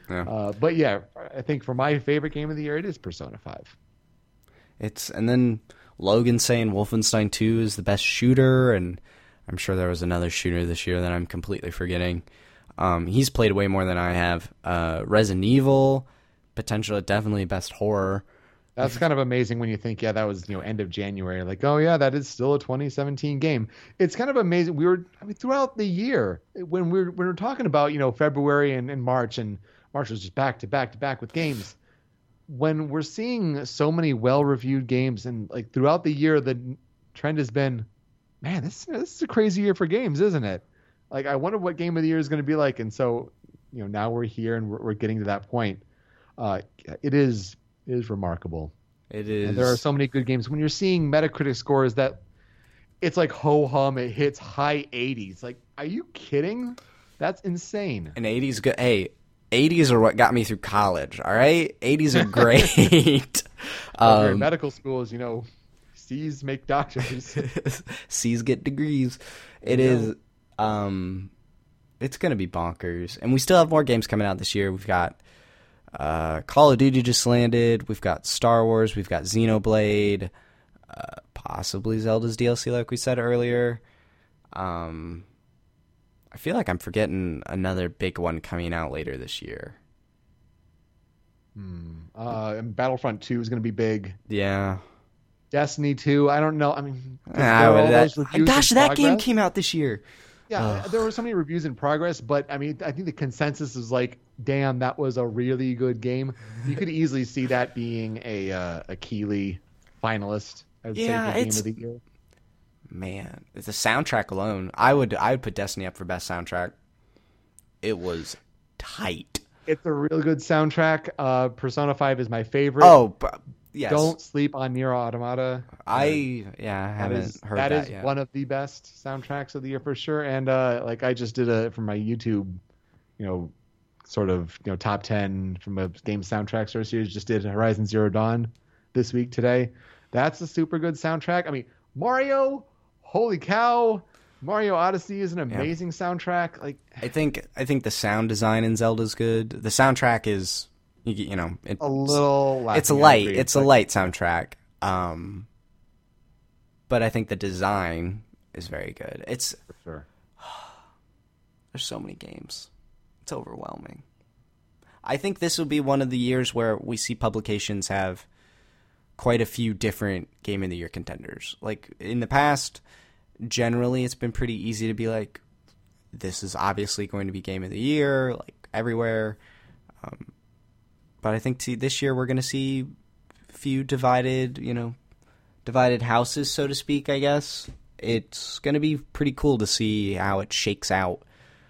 Yeah. But yeah, I think for my favorite game of the year, it is Persona 5. And then Logan saying Wolfenstein 2 is the best shooter, and I'm sure there was another shooter this year that I'm completely forgetting. He's played way more than I have. Resident Evil, potentially definitely best horror. That's kind of amazing when you think, that was end of January. Like, oh yeah, that is still a 2017 game. It's kind of amazing. Throughout the year when we're talking about February and March, and March was just back to back to back with games. When we're seeing so many well-reviewed games, and like throughout the year, the trend has been, man, this is a crazy year for games, isn't it? Like, I wonder what game of the year is going to be like. And so, now we're here and we're getting to that point. It is remarkable. It is. And there are so many good games. When you're seeing Metacritic scores that it's like ho-hum, it hits high 80s. Like, are you kidding? That's insane. And 80s good. Hey, 80s are what got me through college. All right, 80s are great. Well, you're in medical schools, C's make doctors. C's get degrees. It is. It's gonna be bonkers, and we still have more games coming out this year. We've got Call of Duty just landed. We've got Star Wars. We've got Xenoblade. Possibly Zelda's DLC, like we said earlier. I feel like I'm forgetting another big one coming out later this year. And Battlefront 2 is going to be big. Yeah. Destiny 2, I don't know. I mean, that game came out this year. Yeah, there were so many reviews in progress, but I mean, I think the consensus is like, damn, that was a really good game. You could easily see that being a Keighley finalist, I'd say, for Game of the Year. Man, the soundtrack alone, I would put Destiny up for best soundtrack. It was tight. It's a really good soundtrack. Persona 5 is my favorite. Oh, yes. Don't sleep on Nier Automata. I haven't heard that yet. That is one of the best soundtracks of the year for sure. And I just did for my YouTube, top 10 from a game soundtrack series. Just did Horizon Zero Dawn this week today. That's a super good soundtrack. I mean, Mario, holy cow. Mario Odyssey is an amazing soundtrack. Like, I think the sound design in Zelda's good. The soundtrack is, it's a little. It's a light soundtrack. But I think the design is very good. It's for sure. There's so many games. It's overwhelming. I think this will be one of the years where we see publications have quite a few different Game of the Year contenders. Like in the past, generally it's been pretty easy to be like, this is obviously going to be Game of the Year, like everywhere. But I think this year we're going to see a few divided houses, so to speak, I guess. It's going to be pretty cool to see how it shakes out.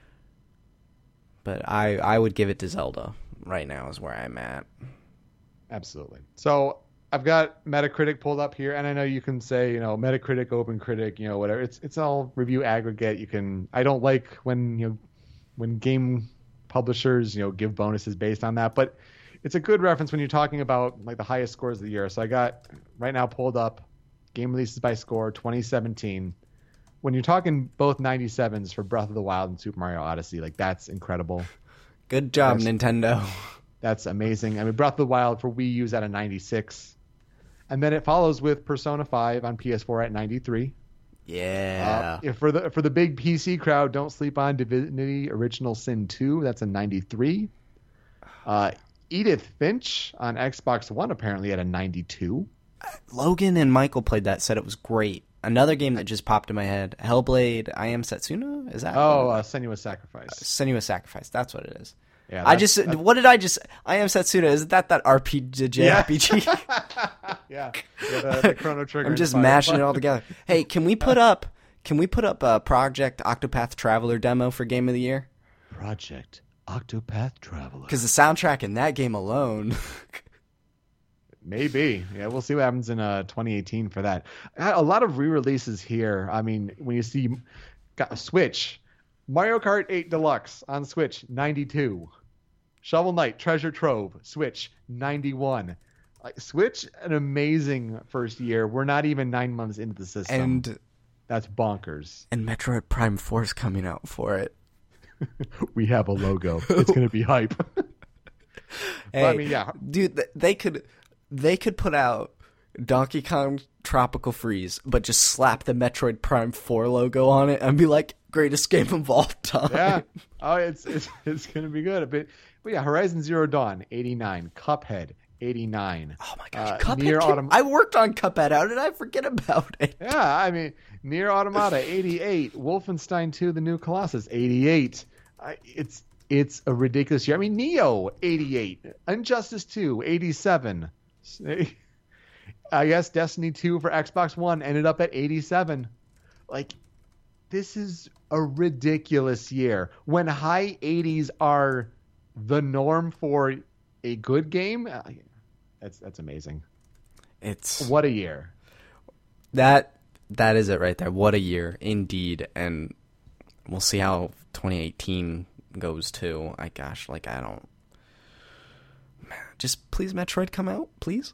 But I would give it to Zelda right now is where I'm at. Absolutely. So I've got Metacritic pulled up here, and I know you can say, Metacritic, OpenCritic, whatever. It's all review aggregate. I don't like when game publishers, give bonuses based on that, but it's a good reference when you're talking about like the highest scores of the year. So I got right now pulled up game releases by score 2017. When you're talking both 97s for Breath of the Wild and Super Mario Odyssey, like that's incredible. Good job, Nintendo. That's amazing. I mean, Breath of the Wild for Wii U's at a 96. And then it follows with Persona 5 on PS4 at 93. Yeah. For the big PC crowd, don't sleep on Divinity Original Sin 2. That's a 93. Edith Finch on Xbox One apparently at a 92. Logan and Michael played that, said it was great. Another game that just popped in my head, Hellblade, I Am Setsuna? Is that? Senua's Sacrifice. Senua's Sacrifice, that's what it is. Yeah, I Am Setsuna, is that RPG? Yeah. Yeah, the Chrono Trigger. I'm just mashing it all together. Hey, can we put up a Project Octopath Traveler demo for Game of the Year? Project Octopath Traveler. Because the soundtrack in that game alone... Maybe. Yeah, we'll see what happens in 2018 for that. A lot of re-releases here. I mean, when you see Switch, Mario Kart 8 Deluxe on Switch, 92. Shovel Knight Treasure Trove, Switch, 91. Switch, an amazing first year. We're not even 9 months into the system. And that's bonkers. And Metroid Prime 4 is coming out for it. We have a logo. It's going to be hype. Hey, But, I mean, yeah, dude, they could put out Donkey Kong Tropical Freeze, but just slap the Metroid Prime 4 logo on it and be like, greatest game of all time. yeah. Oh, it's gonna be good. But yeah, Horizon Zero Dawn 89, Cuphead 89. Oh my gosh, I worked on Cuphead. How did I forget about it? Yeah, I mean, Nier Automata 88, Wolfenstein 2: The New Colossus 88. It's a ridiculous year. I mean, Neo 88, Injustice 2 87. I guess Destiny 2 for Xbox One ended up at 87. Like, this is a ridiculous year. When high 80s are the norm for a good game, that's amazing. What a year. That is it right there. What a year, indeed. And we'll see how 2018 goes too. Just please Metroid come out, please.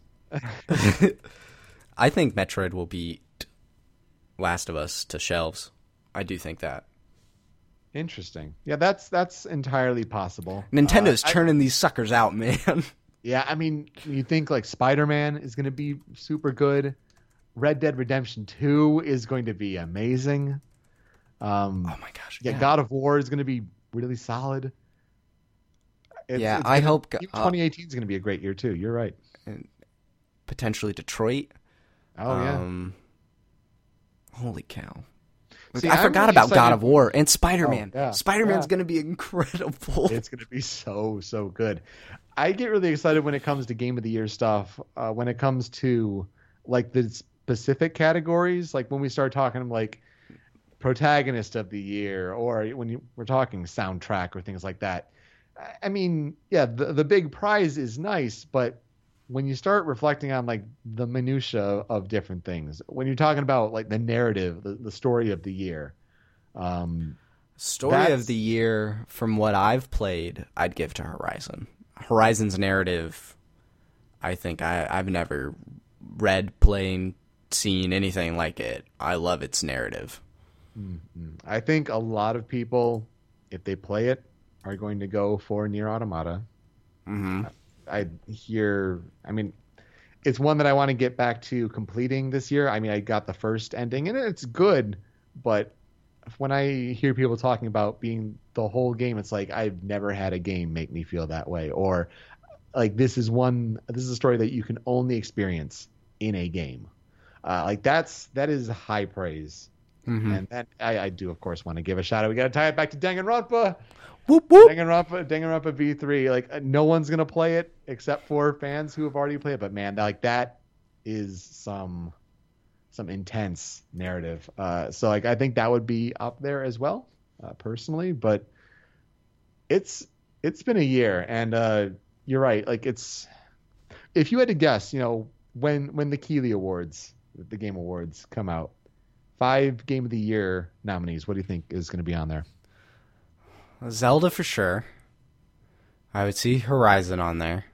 I think Metroid will beat Last of Us to shelves. I do think that. Interesting. Yeah, that's entirely possible. Nintendo's churning these suckers out, man. Yeah, I mean, you think like Spider-Man is going to be super good. Red Dead Redemption 2 is going to be amazing. Oh my gosh. Yeah, God of War is going to be really solid. I hope 2018 is going to be a great year too. You're right. And potentially Detroit. Oh yeah. Holy cow. See, I forgot about God of War and Spider-Man. Oh, yeah. Spider-Man's going to be incredible. It's going to be so good. I get really excited when it comes to Game of the Year stuff. When it comes to like the specific categories, like when we start talking like Protagonist of the Year, or when we're talking soundtrack or things like that. I mean, yeah, the big prize is nice, but when you start reflecting on like the minutia of different things, when you're talking about like the narrative, the story of the year, story of the year from what I've played, I'd give to Horizon. Horizon's narrative, I think I've never read, played, seen anything like it. I love its narrative. Mm-hmm. I think a lot of people, if they play it, are going to go for Nier Automata. Mm-hmm. I mean, it's one that I want to get back to completing this year. I mean, I got the first ending and it's good, but when I hear people talking about being the whole game, it's like I've never had a game make me feel that way. Or like this is a story that you can only experience in a game. Like that is high praise. Mm-hmm. And then I do of course want to give a shout out. We got to tie it back to Danganronpa. Whoop, whoop. Danganronpa V3. Like no one's gonna play it except for fans who have already played it. But man, like that is some intense narrative. So like I think that would be up there as well, personally. But it's been a year, and you're right. Like if you had to guess, when the Keighley Awards, the Game Awards come out, 5 Game of the Year nominees, what do you think is going to be on there? Zelda for sure. I would see Horizon on there.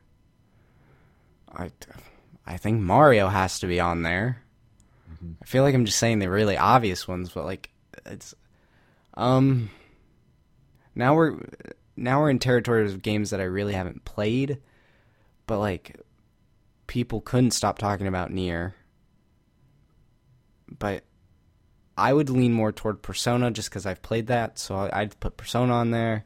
I think Mario has to be on there. Mm-hmm. I feel like I'm just saying the really obvious ones, but like it's now we're in territory of games that I really haven't played, but like people couldn't stop talking about Nier. But I would lean more toward Persona just because I've played that, so I'd put Persona on there.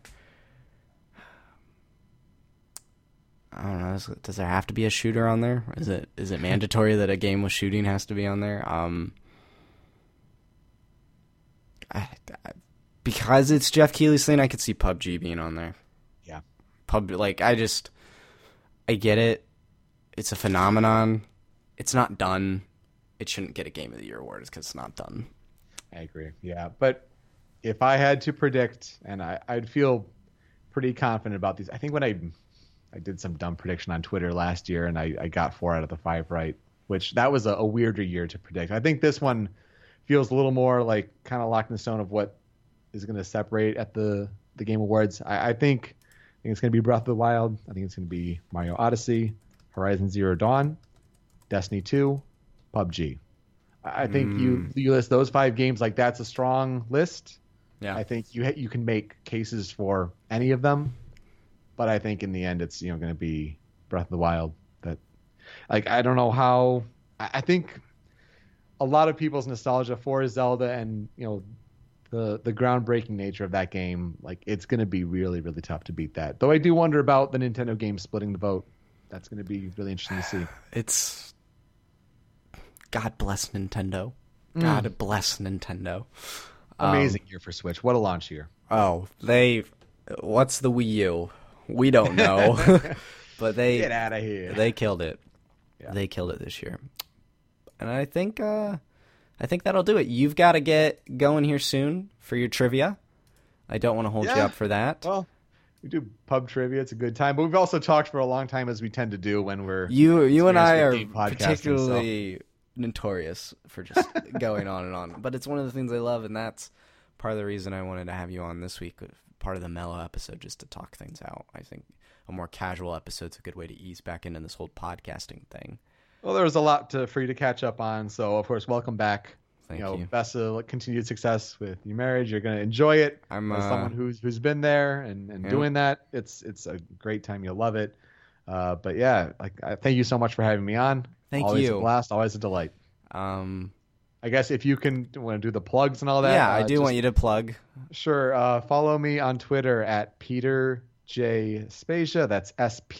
I don't know. Does there have to be a shooter on there? Is it mandatory that a game with shooting has to be on there? Because it's Jeff Keighley's thing, I could see PUBG being on there. Yeah. I get it. It's a phenomenon. It's not done. It shouldn't get a Game of the Year award because it's not done. I agree. Yeah, but if I had to predict, and I'd feel pretty confident about these. I think when I did some dumb prediction on Twitter last year, and I got 4 out of the 5 right, which that was a weirder year to predict. I think this one feels a little more like kind of locked in the stone of what is going to separate at the Game Awards. I think it's going to be Breath of the Wild. I think it's going to be Mario Odyssey, Horizon Zero Dawn, Destiny 2, PUBG. I think you list those 5 games, like that's a strong list. Yeah. I think you can make cases for any of them, but I think in the end it's going to be Breath of the Wild. That, like, I don't know how. I think a lot of people's nostalgia for Zelda and the groundbreaking nature of that game, like, it's going to be really, really tough to beat that. Though I do wonder about the Nintendo game splitting the vote. That's going to be really interesting to see. It's God bless Nintendo. God bless Nintendo. Amazing year for Switch. What a launch year. Oh, what's the Wii U? We don't know. But get out of here. They killed it. Yeah. They killed it this year. And I think that'll do it. You've got to get going here soon for your trivia. I don't want to hold you up for that. Well, we do pub trivia. It's a good time. But we've also talked for a long time, as we tend to do when we're you and I are particularly notorious for just going on and on. But it's one of the things I love, and that's part of the reason I wanted to have you on this week, part of the mellow episode, just to talk things out. I think a more casual episode's a good way to ease back into this whole podcasting thing. Well, there was a lot for you to catch up on, so of course, welcome back. Thank you. Best of continued success with your marriage. You're going to enjoy it. As someone who's been there and doing that, it's a great time. You'll love it. But yeah, thank you so much for having me on. Always you. A blast. Always a delight. I guess if you want to do the plugs and all that. Yeah, I do want you to plug. Sure. Follow me on Twitter at Peter J. Spezia. That's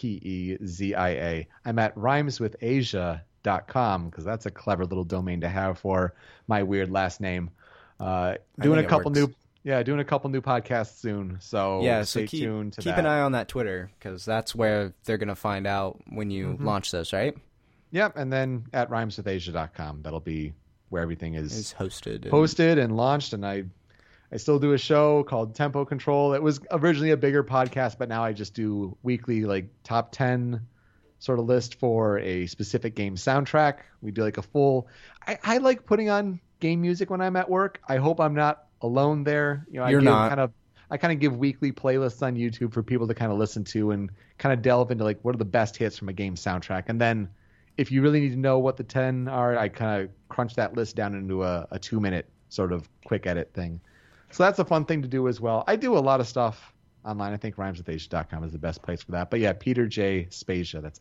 SPEZIA. I'm at rhymeswithasia.com because that's a clever little domain to have for my weird last name. Doing a couple new podcasts soon. So yeah, stay tuned to that. Keep an eye on that Twitter because that's where they're going to find out when you launch those, right? Yep, and then at rhymeswithasia.com. That'll be where everything is hosted and launched. And I still do a show called Tempo Control. It was originally a bigger podcast, but now I just do weekly, like, top 10 sort of list for a specific game soundtrack. We do like a full. I like putting on game music when I'm at work. I hope I'm not alone there. You're not. I kind of give weekly playlists on YouTube for people to kind of listen to and kind of delve into, like, what are the best hits from a game soundtrack. And then if you really need to know what the 10 are, I kind of crunch that list down into a 2-minute sort of quick edit thing. So that's a fun thing to do as well. I do a lot of stuff online. I think rhymeswithasia.com is the best place for that. But yeah, Peter J. Spezia, that's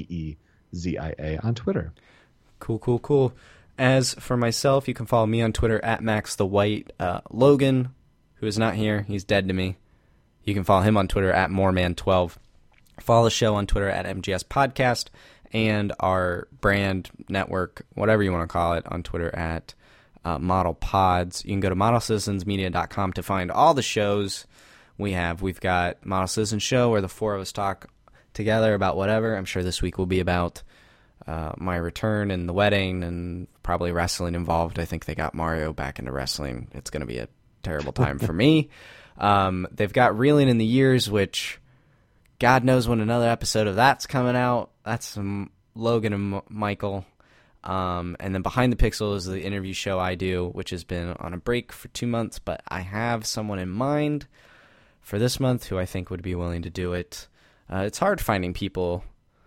SPEZIA on Twitter. Cool. As for myself, you can follow me on Twitter at MaxTheWhite. Logan, who is not here, he's dead to me. You can follow him on Twitter at Moreman12. Follow the show on Twitter at MGS Podcast. And our brand network, whatever you want to call it, on Twitter at Model Pods. You can go to modelcitizensmedia.com to find all the shows we have. We've got Model Citizens Show, where the four of us talk together about whatever. I'm sure this week will be about my return and the wedding and probably wrestling involved. I think they got Mario back into wrestling. It's going to be a terrible time for me. They've got Reeling in the Years, which God knows when another episode of that's coming out. That's Logan and Michael. And then Behind the Pixel is the interview show I do, which has been on a break for 2 months, but I have someone in mind for this month who I think would be willing to do it. It's hard finding people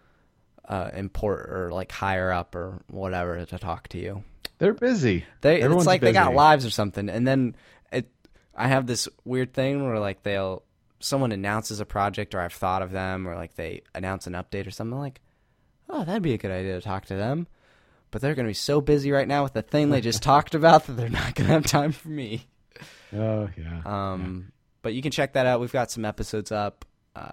import or like higher up or whatever to talk to you. They're busy. It's like busy. They got lives or something. And then I have this weird thing where like someone announces a project or I've thought of them or like they announce an update or something, like, oh, that'd be a good idea to talk to them. But they're going to be so busy right now with the thing they just talked about that they're not going to have time for me. Oh, yeah. But you can check that out. We've got some episodes up,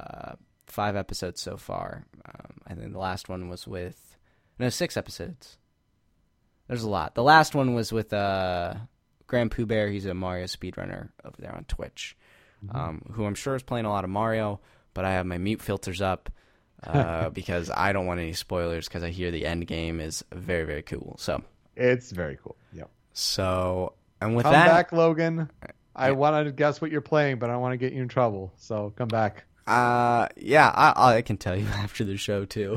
5 episodes so far. And then the last one was 6 episodes. There's a lot. The last one was with Grand Pooh Bear. He's a Mario speedrunner over there on Twitch, who I'm sure is playing a lot of Mario, but I have my mute filters up because I don't want any spoilers because I hear the end game is very, very cool. So it's very cool. Yep. So, and with come that... Come back, Logan. I want to guess what you're playing, but I don't want to get you in trouble. So come back. Yeah, I can tell you after the show too.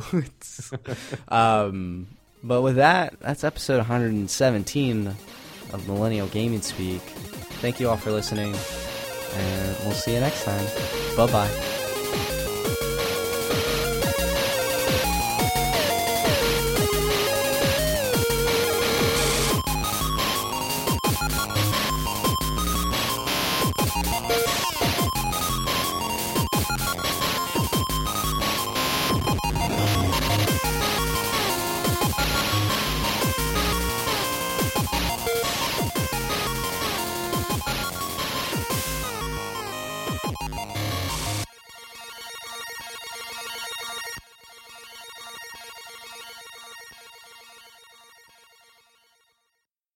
But with that, that's episode 117 of Millennial Gaming Speak. Thank you all for listening, and we'll see you next time. Bye-bye.